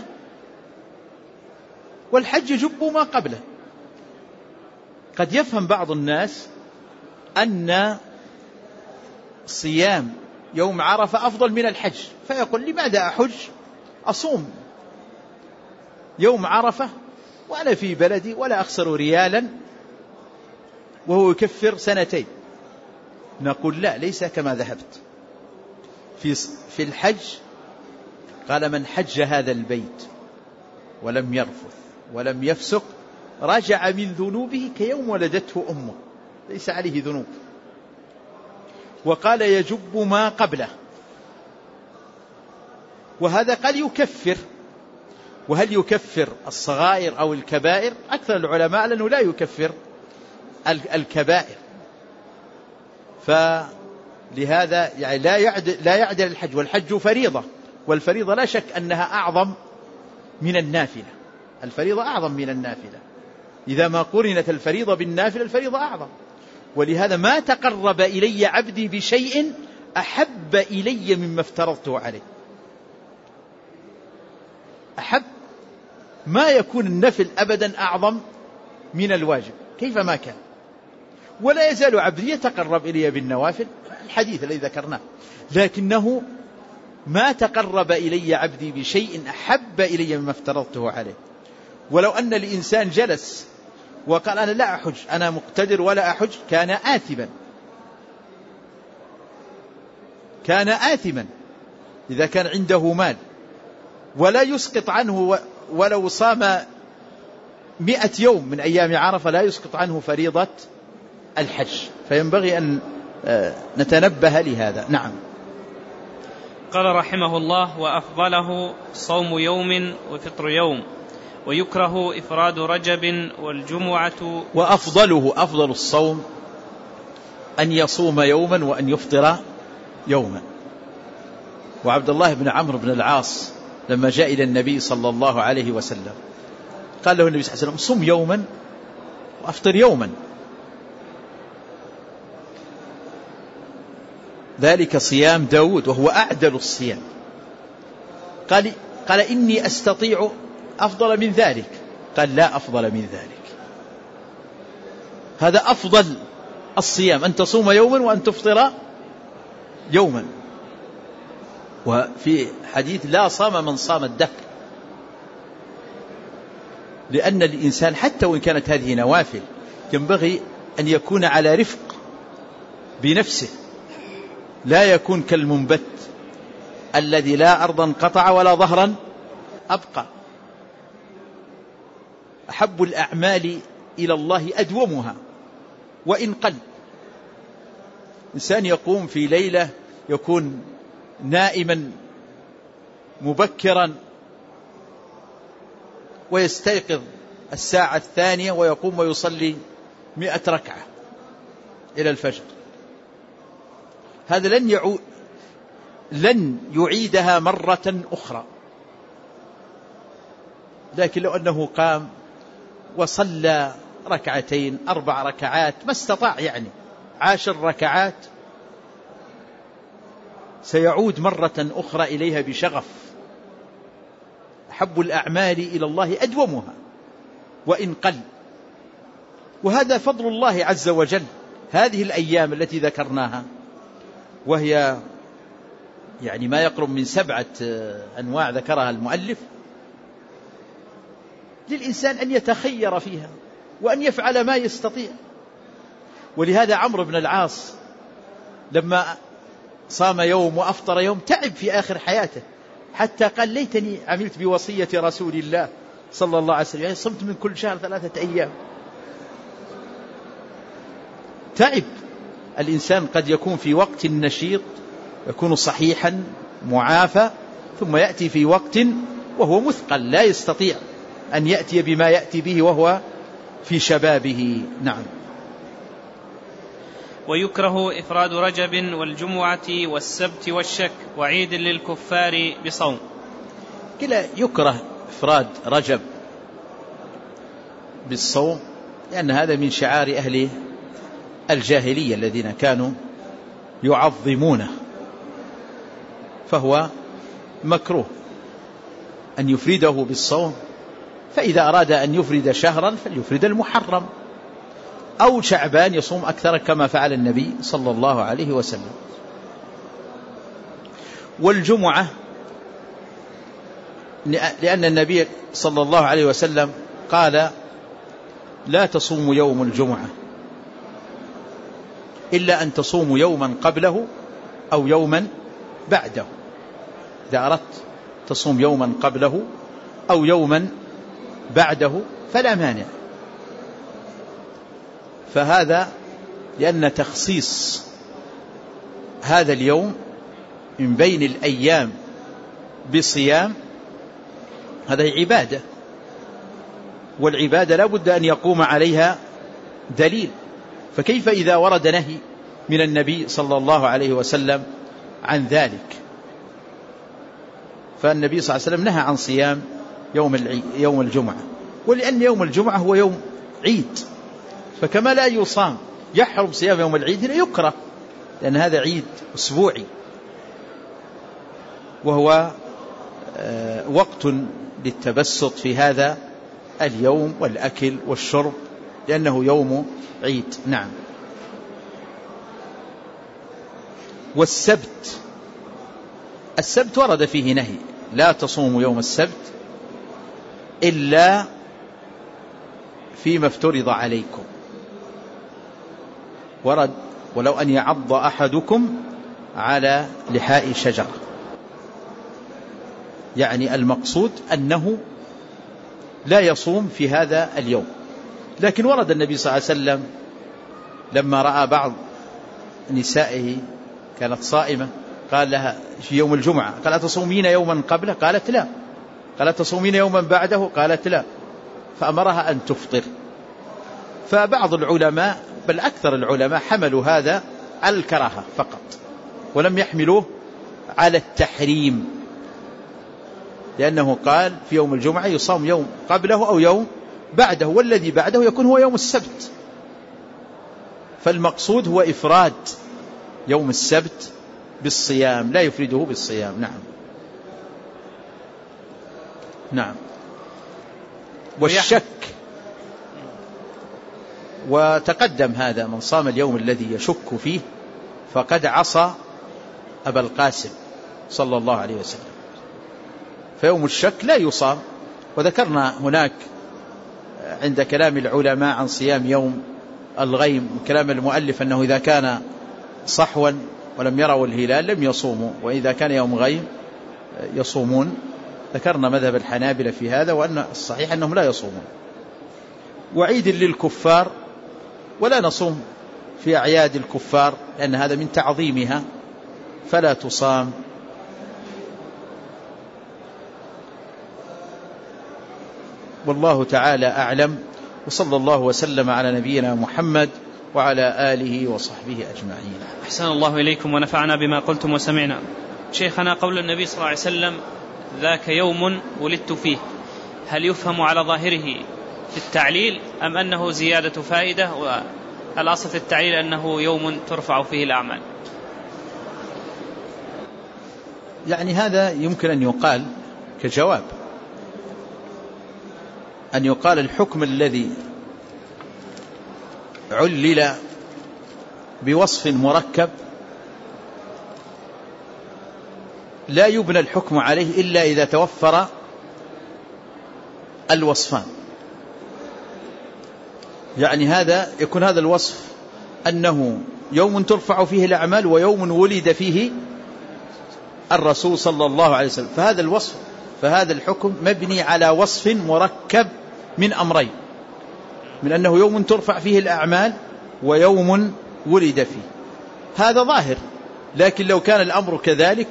والحج يجب ما قبله. قد يفهم بعض الناس أن صيام يوم عرفة أفضل من الحج، فيقول لماذا أحج؟ أصوم يوم عرفة وأنا في بلدي ولا أخسر ريالا وهو يكفر سنتين. نقول لا، ليس كما ذهبت. في في الحج قال من حج هذا البيت ولم يرفث ولم يفسق رجع من ذنوبه كيوم ولدته أمه، ليس عليه ذنوب. وقال يجب ما قبله، وهذا قال يكفر. وهل يكفر الصغائر أو الكبائر؟ أكثر العلماء لأنه لا يكفر الكبائر، فلهذا يعني لا يعدل, لا يعدل الحج، والحج فريضة، والفريضة لا شك أنها أعظم من النافلة. الفريضة أعظم من النافلة، إذا ما قرنت الفريضة بالنافلة الفريضة أعظم. ولهذا ما تقرب إلي عبدي بشيء أحب إلي مما افترضته عليه. أحب ما يكون النفل أبدا أعظم من الواجب كيفما كان. ولا يزال عبدي يتقرب إلي بالنوافل، الحديث الذي ذكرناه، لكنه ما تقرب إلي عبدي بشيء أحب إلي مما افترضته عليه. ولو أن الإنسان جلس وقال أنا لا أحج، أنا مقتدر ولا أحج، كان آثما، كان آثما إذا كان عنده مال ولا يسقط عنه، ولو صام مئة يوم من أيام عرفة لا يسقط عنه فريضة الحج. فينبغي أن نتنبه لهذا. نعم. قال رحمه الله: وأفضله صوم يوم وفطر يوم، ويكره إفراد رجب والجمعة. وأفضله، أفضل الصوم أن يصوم يوما وأن يفطر يوما. وعبد الله بن عمرو بن العاص لما جاء إلى النبي صلى الله عليه وسلم قال له النبي صلى الله عليه وسلم: صم يوما وأفطر يوما، ذلك صيام داود وهو أعدل الصيام. قال, قال إني أستطيع أفضل من ذلك. قال لا أفضل من ذلك، هذا أفضل الصيام، أن تصوم يوما وأن تفطر يوما. وفي حديث: لا صام من صام الدهر. لأن الإنسان حتى وإن كانت هذه نوافل ينبغي أن يكون على رفق بنفسه، لا يكون كالمنبت الذي لا أرضا قطع ولا ظهرا أبقى. أحب الأعمال إلى الله أدومها وإن قل. إنسان يقوم في ليلة يكون نائما مبكرا ويستيقظ الساعة الثانية ويقوم ويصلي مئة ركعة إلى الفجر، هذا لن يعود لن يعيدها مرة أخرى. لكن لو أنه قام وصلى ركعتين أربع ركعات ما استطاع، يعني عشر ركعات، سيعود مرة أخرى إليها بشغف. أحب الأعمال إلى الله أدومها وإن قل. وهذا فضل الله عز وجل. هذه الأيام التي ذكرناها وهي يعني ما يقرب من سبعة أنواع ذكرها المؤلف، للإنسان أن يتخير فيها وأن يفعل ما يستطيع. ولهذا عمرو بن العاص لما صام يوم وأفطر يوم تعب في آخر حياته، حتى قال: ليتني عملت بوصية رسول الله صلى الله عليه وسلم، يعني صمت من كل شهر ثلاثة أيام. تعب. الإنسان قد يكون في وقت نشيط، يكون صحيحا معافى، ثم يأتي في وقت وهو مثقل لا يستطيع أن يأتي بما يأتي به وهو في شبابه. نعم. ويكره إفراد رجب والجمعة والسبت والشك وعيد للكفار بصوم. كلا يكره إفراد رجب بالصوم، لأن هذا من شعار أهل الجاهلية الذين كانوا يعظمونه، فهو مكروه أن يفرده بالصوم. فإذا أراد أن يفرد شهرا فليفرد المحرم أو شعبان يصوم أكثر كما فعل النبي صلى الله عليه وسلم. والجمعة لأن النبي صلى الله عليه وسلم قال لا تصوموا يوم الجمعة إلا أن تصوموا يوما قبله أو يوما بعده. إذا أردت تصوم يوما قبله أو يوما بعده فلا مانع. فهذا لأن تخصيص هذا اليوم من بين الأيام بصيام هذا عبادة، والعبادة لا بد أن يقوم عليها دليل، فكيف إذا ورد نهي من النبي صلى الله عليه وسلم عن ذلك؟ فالنبي صلى الله عليه وسلم نهى عن صيام يوم يوم الجمعة، ولأن يوم الجمعة هو يوم عيد، فكما لا يصام يحرم صيام يوم العيد هنا يكره، لأن هذا عيد أسبوعي وهو وقت للتبسط في هذا اليوم والأكل والشرب لأنه يوم عيد. نعم. والسبت، السبت ورد فيه نهي لا تصوموا يوم السبت إلا فيما افترض عليكم. ورد ولو أن يعض أحدكم على لحاء شجرة، يعني المقصود أنه لا يصوم في هذا اليوم. لكن ورد النبي صلى الله عليه وسلم لما رأى بعض نسائه كانت صائمة قال لها في يوم الجمعة، قال أتصومين يوما قبله؟ قالت لا. قال أتصومين يوما بعده؟ قالت لا. فأمرها أن تفطر. فبعض العلماء بل أكثر العلماء حملوا هذا على الكراهة فقط، ولم يحملوه على التحريم، لأنه قال في يوم الجمعة يصام يوم قبله أو يوم بعده، والذي بعده يكون هو يوم السبت. فالمقصود هو إفراد يوم السبت بالصيام، لا يفرده بالصيام. نعم. نعم. والشك، وتقدم هذا من صام اليوم الذي يشك فيه فقد عصى أبا القاسم صلى الله عليه وسلم. فيوم الشك لا يصام. وذكرنا هناك عند كلام العلماء عن صيام يوم الغيم كلام المؤلف أنه إذا كان صحوا ولم يروا الهلال لم يصوموا، وإذا كان يوم غيم يصومون. ذكرنا مذهب الحنابلة في هذا، وأن الصحيح أنهم لا يصومون. وعيد للكفار، ولا نصوم في أعياد الكفار لأن هذا من تعظيمها فلا تصام. والله تعالى أعلم، وصلى الله وسلم على نبينا محمد وعلى آله وصحبه أجمعين. أحسن الله إليكم ونفعنا بما قلتم وسمعنا. شيخنا، قول النبي صلى الله عليه وسلم ذاك يوم ولدت فيه، هل يفهم على ظاهره في التعليل أم أنه زيادة فائدة، والأصل في التعليل أنه يوم ترفع فيه الأعمال؟ يعني هذا يمكن أن يقال كجواب، أن يقال الحكم الذي علل بوصف مركب لا يبنى الحكم عليه إلا إذا توفر الوصفان. يعني هذا يكون هذا الوصف أنه يوم ترفع فيه الأعمال ويوم ولد فيه الرسول صلى الله عليه وسلم، فهذا الوصف فهذا الحكم مبني على وصف مركب من أمرين، من أنه يوم ترفع فيه الأعمال ويوم ولد فيه. هذا ظاهر، لكن لو كان الأمر كذلك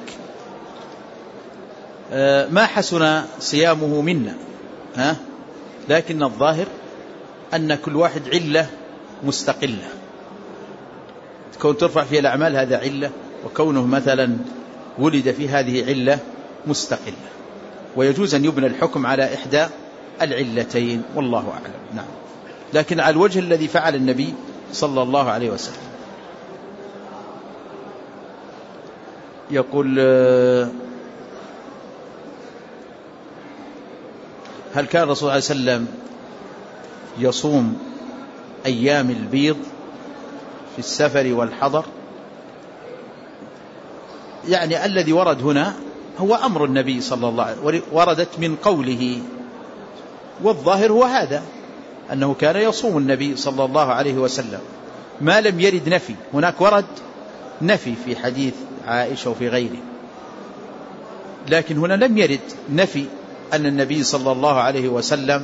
ما حسن صيامه منا، ها؟ لكن الظاهر أن كل واحد علة مستقلة، كون ترفع فيه الأعمال هذا علة، وكونه مثلا ولد في هذه علة مستقلة، ويجوز أن يبنى الحكم على إحدى العلتين، والله أعلم. نعم. لكن على الوجه الذي فعل النبي صلى الله عليه وسلم. يقول هل كان الرسول صلى الله عليه وسلم يصوم أيام البيض في السفر والحضر؟ يعني الذي ورد هنا هو أمر النبي صلى الله عليه وسلم، وردت من قوله، والظاهر هو هذا أنه كان يصوم النبي صلى الله عليه وسلم ما لم يرد نفي. هناك ورد نفي في حديث عائشة وفي غيره، لكن هنا لم يرد نفي أن النبي صلى الله عليه وسلم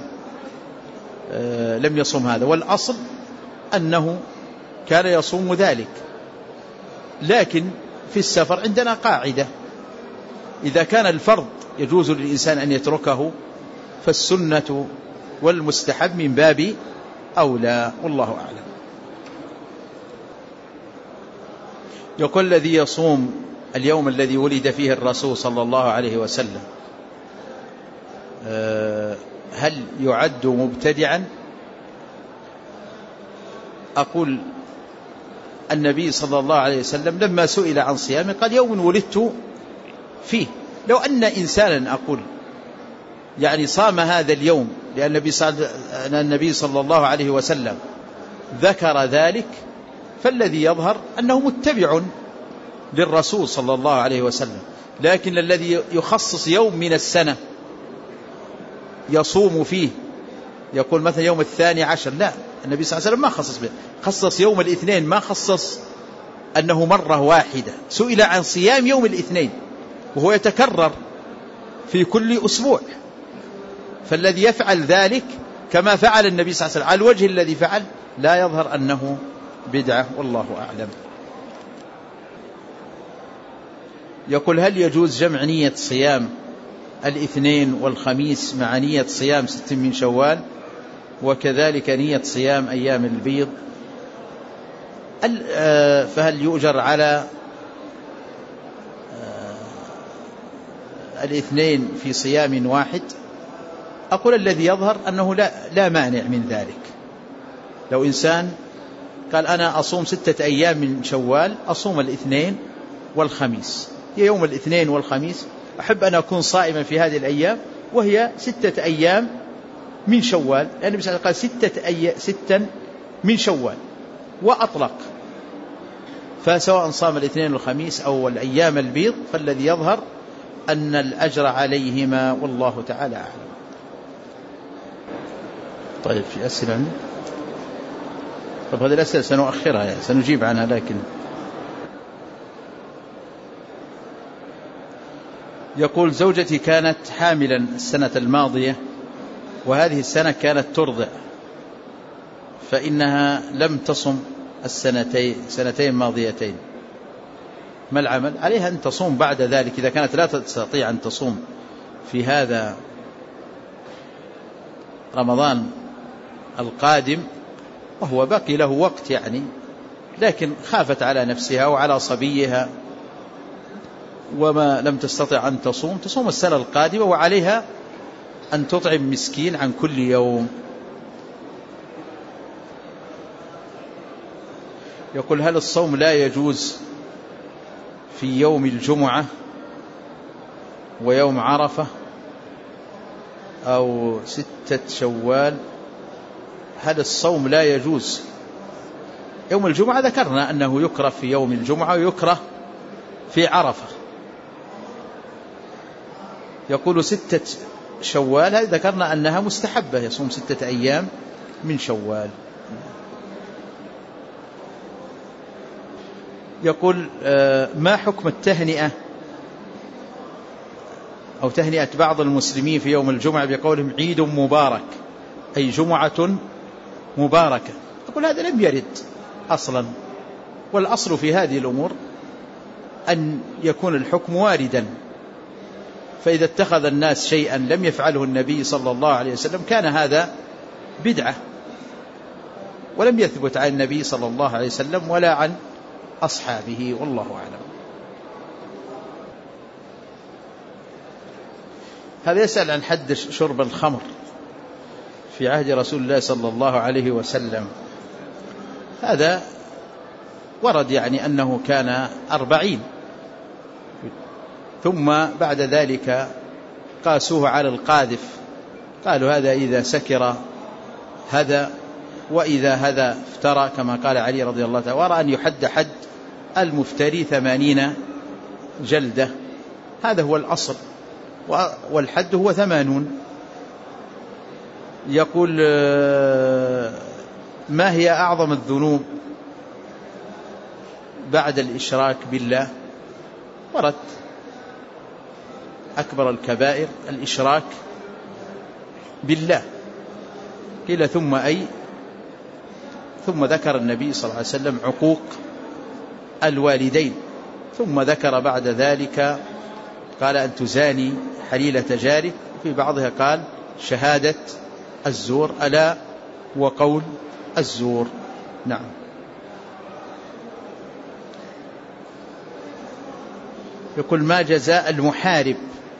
لم يصوم هذا، والأصل أنه كان يصوم ذلك. لكن في السفر عندنا قاعدة: إذا كان الفرض يجوز للإنسان أن يتركه فالسنة والمستحب من باب أولى، والله أعلم. يقول: الذي يصوم اليوم الذي ولد فيه الرسول صلى الله عليه وسلم هل يعد مبتدعا؟ أقول: النبي صلى الله عليه وسلم لما سئل عن صيامه قال: يوم ولدت فيه. لو أن إنسانا أقول يعني صام هذا اليوم لأن النبي صلى الله عليه وسلم ذكر ذلك، فالذي يظهر أنه متبع للرسول صلى الله عليه وسلم. لكن الذي يخصص يوم من السنة يصوم فيه، يقول مثلا يوم الثاني عشر، لا، النبي صلى الله عليه وسلم ما خصص به، خصص يوم الاثنين، ما خصص أنه مرة واحدة. سئل عن صيام يوم الاثنين وهو يتكرر في كل أسبوع، فالذي يفعل ذلك كما فعل النبي صلى الله عليه وسلم على الوجه الذي فعل لا يظهر أنه بدعة، والله أعلم. يقول: هل يجوز جمع نية صيام الاثنين والخميس مع نية صيام ست من شوال، وكذلك نية صيام أيام البيض؟ فهل يؤجر على الاثنين في صيام واحد؟ أقول: الذي يظهر أنه لا, لا مانع من ذلك. لو إنسان قال: أنا أصوم ستة أيام من شوال، أصوم الاثنين والخميس، هي يوم الاثنين والخميس أحب أن أكون صائما في هذه الأيام، وهي ستة أيام من شوال، لأن النبي صلى الله عليه وسلم قال ستة أي... ستا من شوال وأطلق. فسواء صام الاثنين والخميس أو الأيام البيض، فالذي يظهر أن الأجر عليهما، والله تعالى أعلم. طيب، في أسئلة عنه؟ طب هذه الأسئلة سنؤخرها، يعني سنجيب عنها. لكن يقول: زوجتي كانت حاملا السنة الماضية، وهذه السنة كانت ترضع، فإنها لم تصم السنتين سنتين ماضيتين، ما العمل؟ عليها أن تصوم بعد ذلك إذا كانت لا تستطيع أن تصوم في هذا رمضان القادم، وهو بقي له وقت يعني، لكن خافت على نفسها وعلى صبيها وما لم تستطع أن تصوم، تصوم السنة القادمة، وعليها أن تطعم مسكين عن كل يوم. يقول: هل الصوم لا يجوز في يوم الجمعة ويوم عرفة أو ستة شوال؟ هل الصوم لا يجوز يوم الجمعة؟ ذكرنا أنه يكره في يوم الجمعة ويكره في عرفة. يقول: ستة شوال، هذه ذكرنا أنها مستحبة، يصوم ستة أيام من شوال. يقول: ما حكم التهنئة أو تهنئة بعض المسلمين في يوم الجمعة بقولهم عيد مبارك، أي جمعة مباركة؟ يقول: هذا لم يرد أصلا، والأصل في هذه الأمور أن يكون الحكم واردا، فإذا اتخذ الناس شيئا لم يفعله النبي صلى الله عليه وسلم كان هذا بدعة، ولم يثبت عن النبي صلى الله عليه وسلم ولا عن أصحابه، والله أعلم. هذا يسأل عن حد شرب الخمر في عهد رسول الله صلى الله عليه وسلم. هذا ورد يعني أنه كان أربعين، ثم بعد ذلك قاسوه على القاذف، قالوا هذا إذا سكر هذا، وإذا هذا افترى، كما قال علي رضي الله تعالى، ورأى أن يحد حد المفتري ثمانين جلدة، هذا هو الأصل، والحد هو ثمانون. يقول ما هي أعظم الذنوب بعد الإشراك بالله؟ ورد أكبر الكبائر الإشراك بالله، قيل ثم أي؟ ثم ذكر النبي صلى الله عليه وسلم عقوق الوالدين، ثم ذكر بعد ذلك قال أن تزاني حليلة جارك، في بعضها قال شهادة الزور، ألا وقول الزور. نعم. يقول ما جزاء المحارب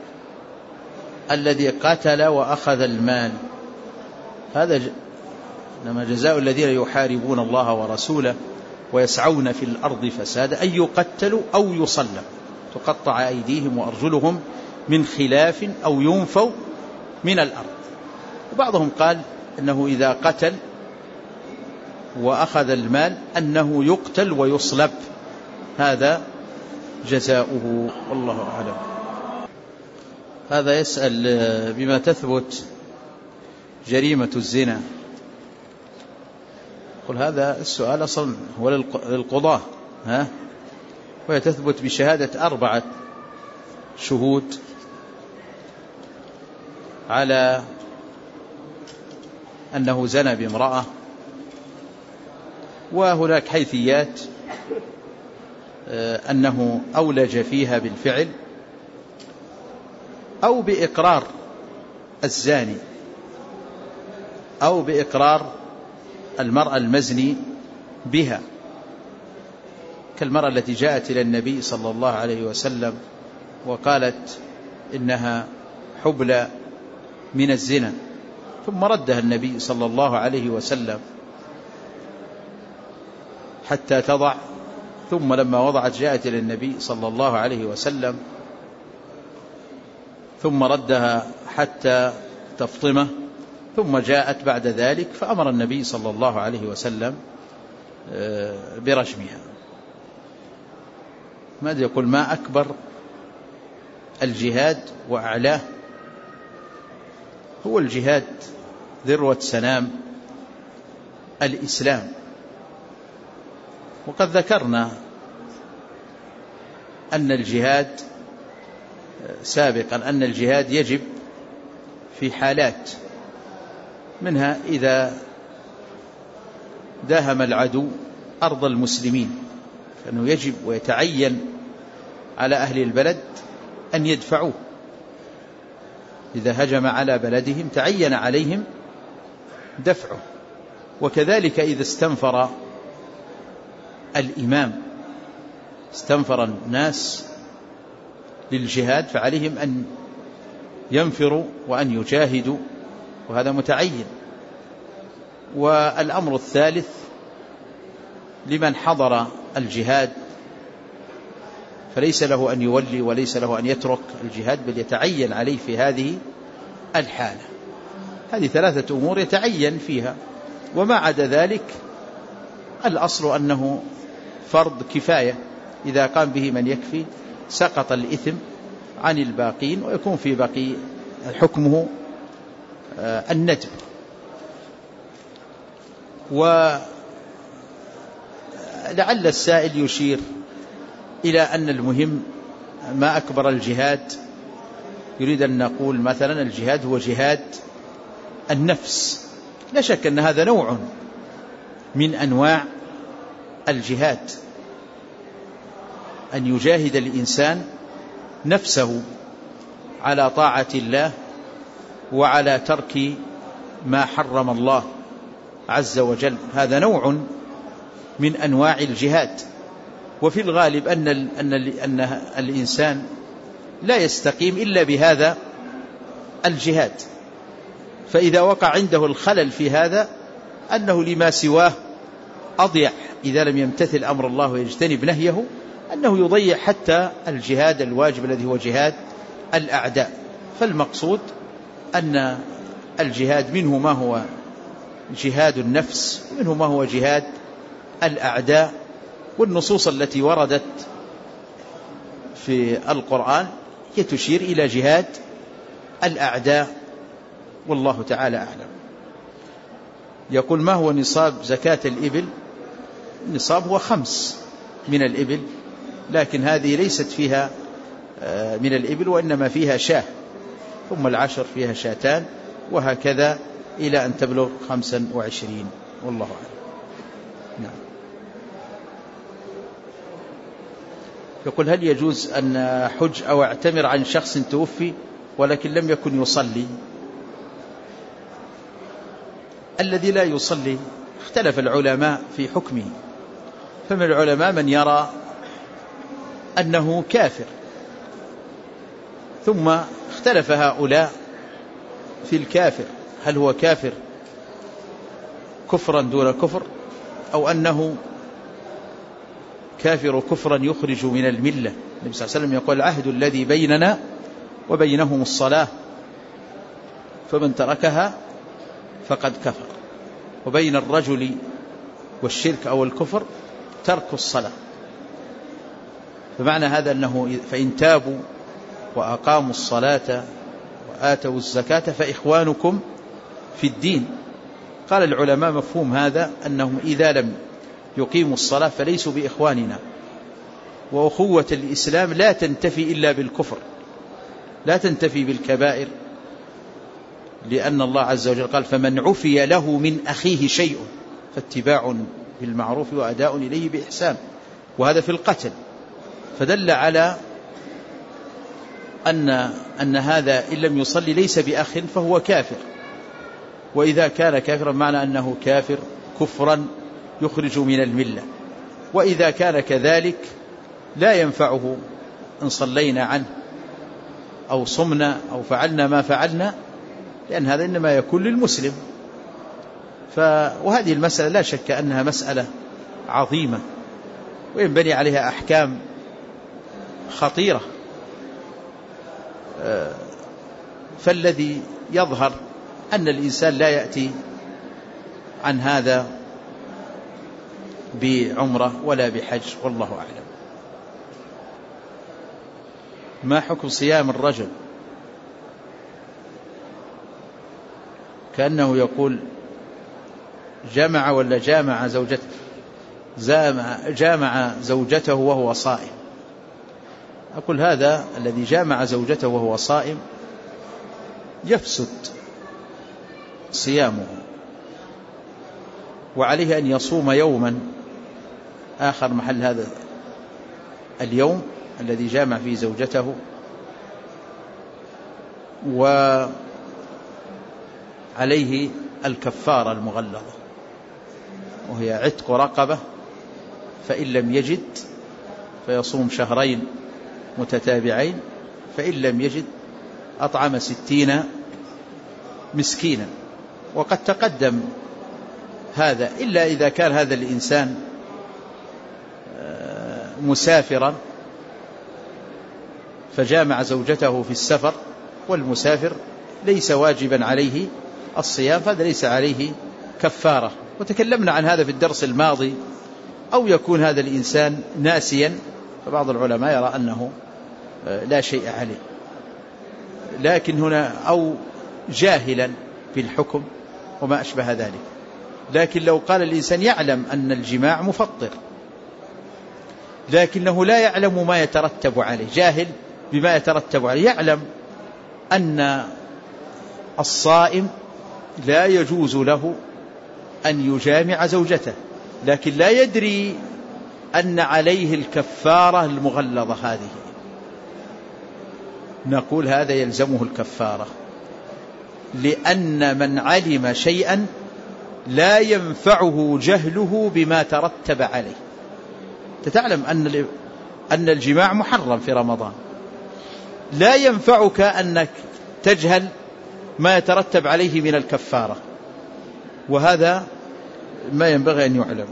الذي قتل وأخذ المال؟ هذا ج... إنما جزاء الذين يحاربون الله ورسوله ويسعون في الأرض فسادا أن يقتلوا أو يصلبوا، تقطع أيديهم وأرجلهم من خلاف أو ينفوا من الأرض. وبعضهم قال أنه إذا قتل وأخذ المال أنه يقتل ويصلب، هذا جزاؤه، والله أعلم. هذا يسأل بما تثبت جريمة الزنا. قل هذا السؤال أصلا هو للقضاة، ها، وهي تثبت بشهادة أربعة شهود على أنه زنى بامرأة، وهناك حيثيات أنه أولج فيها بالفعل أو بإقرار الزاني أو بإقرار المرأة المزني بها، كالمرأة التي جاءت إلى النبي صلى الله عليه وسلم وقالت إنها حبلى من الزنا، ثم ردها النبي صلى الله عليه وسلم حتى تضع، ثم لما وضعت جاءت إلى النبي صلى الله عليه وسلم ثم ردها حتى تفطمه، ثم جاءت بعد ذلك فأمر النبي صلى الله عليه وسلم برجمها. ماذا يقول ما أكبر الجهاد وأعلاه؟ هو الجهاد ذروة سنام الإسلام، وقد ذكرنا أن الجهاد سابقا أن الجهاد يجب في حالات، منها إذا داهم العدو أرض المسلمين فإنه يجب ويتعين على أهل البلد أن يدفعوه، إذا هجم على بلدهم تعين عليهم دفعه. وكذلك إذا استنفر الإمام استنفر الناس للجهاد فعليهم أن ينفروا وأن يجاهدوا، وهذا متعين. والأمر الثالث لمن حضر الجهاد فليس له أن يولي وليس له أن يترك الجهاد، بل يتعين عليه في هذه الحالة. هذه ثلاثة أمور يتعين فيها، وما عدا ذلك الأصل أنه فرض كفاية، إذا قام به من يكفي سقط الإثم عن الباقين، ويكون في باقي حكمه الندب. ولعل السائل يشير إلى أن المهم ما أكبر الجهاد، يريد أن نقول مثلا الجهاد هو جهاد النفس. لا شك أن هذا نوع من أنواع الجهاد، أن يجاهد الإنسان نفسه على طاعة الله وعلى ترك ما حرم الله عز وجل، هذا نوع من أنواع الجهاد. وفي الغالب أن, أن, أن الإنسان لا يستقيم إلا بهذا الجهاد، فإذا وقع عنده الخلل في هذا أنه لما سواه أضيع، إذا لم يمتثل أمر الله ويجتنب نهيه أنه يضيع حتى الجهاد الواجب الذي هو جهاد الأعداء. فالمقصود أن الجهاد منه ما هو جهاد النفس ومنه ما هو جهاد الأعداء، والنصوص التي وردت في القرآن هي تشير إلى جهاد الأعداء، والله تعالى أعلم. يقول: ما هو نصاب زكاة الإبل؟ النصاب هو خمس من الإبل، لكن هذه ليست فيها من الإبل، وإنما فيها شاه، ثم العشر فيها شاتان، وهكذا إلى أن تبلغ خمسا وعشرين، والله أعلم. نعم. يقول: هل يجوز أن حج أو اعتمر عن شخص توفي ولكن لم يكن يصلي؟ الذي لا يصلي اختلف العلماء في حكمه، فمن العلماء من يرى أنه كافر، ثم اختلف هؤلاء في الكافر، هل هو كافر كفرا دون كفر، أو أنه كافر كفرا يخرج من الملة. النبي صلى الله عليه وسلم يقول: العهد الذي بيننا وبينهم الصلاة، فمن تركها فقد كفر. وبين الرجل والشرك أو الكفر ترك الصلاة. فمعنى هذا أنه فإن تابوا وأقاموا الصلاة وآتوا الزكاة فإخوانكم في الدين. قال العلماء: مفهوم هذا أنهم إذا لم يقيموا الصلاة فليسوا بإخواننا. وأخوة الإسلام لا تنتفي إلا بالكفر، لا تنتفي بالكبائر، لأن الله عز وجل قال: فمن عفي له من أخيه شيء فاتباع بالمعروف وأداء إليه بإحسان. وهذا في القتل، فدل على أن, أن هذا إن لم يصلي ليس بأخ فهو كافر. وإذا كان كافرا معنى أنه كافر كفرا يخرج من الملة. وإذا كان كذلك لا ينفعه إن صلينا عنه أو صمنا أو فعلنا ما فعلنا، لأن هذا إنما يكون للمسلم. ف... وهذه المسألة لا شك أنها مسألة عظيمة وينبني عليها أحكام خطيرة. فالذي يظهر أن الإنسان لا يأتي عن هذا بعمرة ولا بحج، والله أعلم. ما حكم صيام الرجل كأنه يقول جمع ولا جامع زوجته جامع زوجته وهو صائم؟ أقول هذا الذي جامع زوجته وهو صائم يفسد صيامه، وعليه أن يصوم يوما آخر محل هذا اليوم الذي جامع فيه زوجته، وعليه الكفارة المغلظة وهي عتق رقبة، فإن لم يجد فيصوم شهرين متتابعين، فإن لم يجد أطعم ستين مسكينا. وقد تقدم هذا، إلا إذا كان هذا الإنسان مسافرا فجامع زوجته في السفر، والمسافر ليس واجبا عليه الصيام، فهذا ليس عليه كفارة، وتكلمنا عن هذا في الدرس الماضي. أو يكون هذا الإنسان ناسيا، فبعض العلماء يرى أنه لا شيء عليه، لكن هنا أو جاهلا بالحكم وما أشبه ذلك. لكن لو قال الإنسان يعلم أن الجماع مفطر لكنه لا يعلم ما يترتب عليه، جاهل بما يترتب عليه، يعلم أن الصائم لا يجوز له أن يجامع زوجته، لكن لا يدري أن عليه الكفارة المغلظة هذه، نقول هذا يلزمه الكفارة، لأن من علم شيئا لا ينفعه جهله بما ترتب عليه. تتعلم أن أن الجماع محرم في رمضان، لا ينفعك أنك تجهل ما يترتب عليه من الكفارة، وهذا ما ينبغي أن يعلم.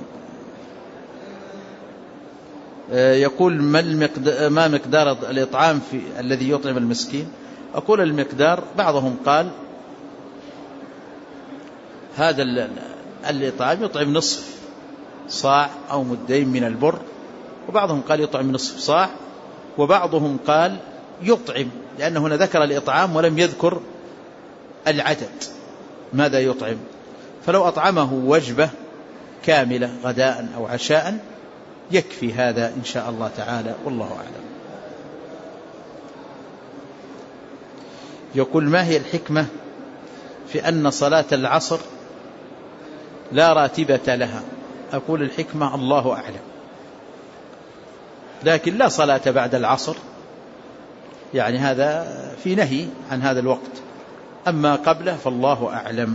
يقول ما مقدار الإطعام في الذي يطعم المسكين؟ أقول المقدار، بعضهم قال هذا الإطعام يطعم نصف صاع أو مدين من البر، وبعضهم قال يطعم نصف صاع وبعضهم قال يطعم، لأنه هنا ذكر الإطعام ولم يذكر العدد ماذا يطعم، فلو أطعمه وجبة كاملة غداء أو عشاء يكفي هذا إن شاء الله تعالى، والله أعلم. يقول: ما هي الحكمة في أن صلاة العصر لا راتبة لها؟ أقول الحكمة الله أعلم، لكن لا صلاة بعد العصر، يعني هذا في نهي عن هذا الوقت، أما قبله فالله أعلم.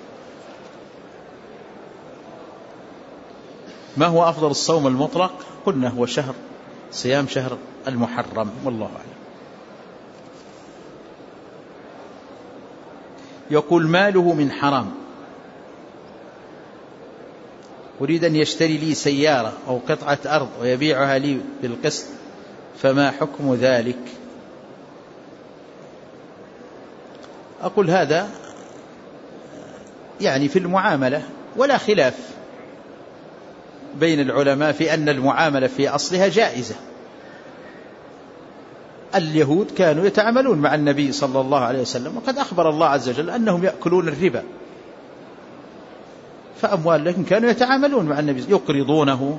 ما هو أفضل الصوم المطلق؟ قلنا هو شهر صيام شهر المحرم، والله أعلم. يقول: ماله من حرام، أريد أن يشتري لي سيارة أو قطعة أرض ويبيعها لي بالقسط، فما حكم ذلك؟ أقول هذا يعني في المعاملة، ولا خلاف بين العلماء في أن المعاملة في أصلها جائزة. اليهود كانوا يتعاملون مع النبي صلى الله عليه وسلم، وقد أخبر الله عز وجل أنهم يأكلون الربا، فأموال لكن كانوا يتعاملون مع النبي، يقرضونه،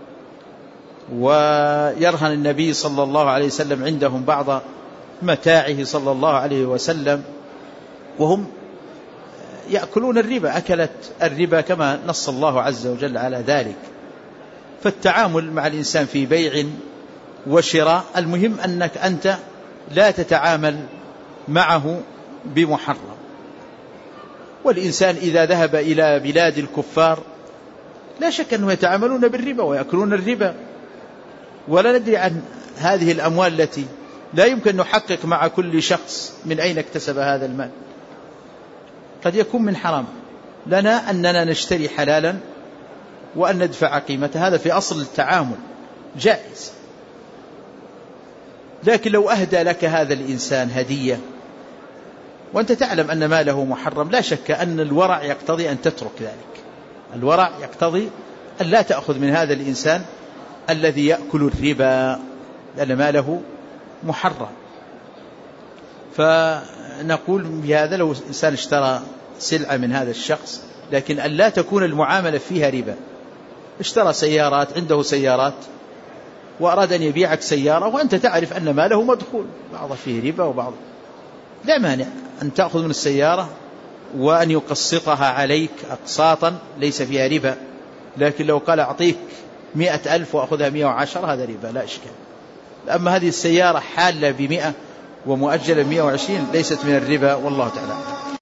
ويرهن النبي صلى الله عليه وسلم عندهم بعض متاعه صلى الله عليه وسلم، وهم يأكلون الربا، أكلت الربا كما نص الله عز وجل على ذلك. فالتعامل مع الإنسان في بيع وشراء، المهم أنك أنت لا تتعامل معه بمحرم. والإنسان إذا ذهب إلى بلاد الكفار لا شك أنهم يتعاملون بالربا ويأكلون الربا، ولا ندري عن هذه الأموال التي لا يمكن نحقق مع كل شخص من أين اكتسب هذا المال، قد يكون من حرام. لنا أننا نشتري حلالا وأن ندفع قيمته، هذا في أصل التعامل جائز. لكن لو أهدى لك هذا الإنسان هدية وأنت تعلم أن ماله محرم، لا شك أن الورع يقتضي أن تترك ذلك، الورع يقتضي أن لا تأخذ من هذا الإنسان الذي يأكل الربا، لأن ماله محرم. فنقول بهذا لو إنسان اشترى سلعة من هذا الشخص، لكن أن لا تكون المعاملة فيها ربا. اشترى سيارات، عنده سيارات، وأراد أن يبيعك سيارة وأنت تعرف أن ماله مدخول، بعض فيه ربا وبعض، لا مانع أن تأخذ من السيارة وأن يقسطها عليك أقساطا ليس فيها ربا. لكن لو قال أعطيك مئة ألف وأخذها مئة وعشرة هذا ربا لا إشكال. أما هذه السيارة حالة بمئة ومؤجلة بمئة وعشرين ليست من الربا، والله تعالى.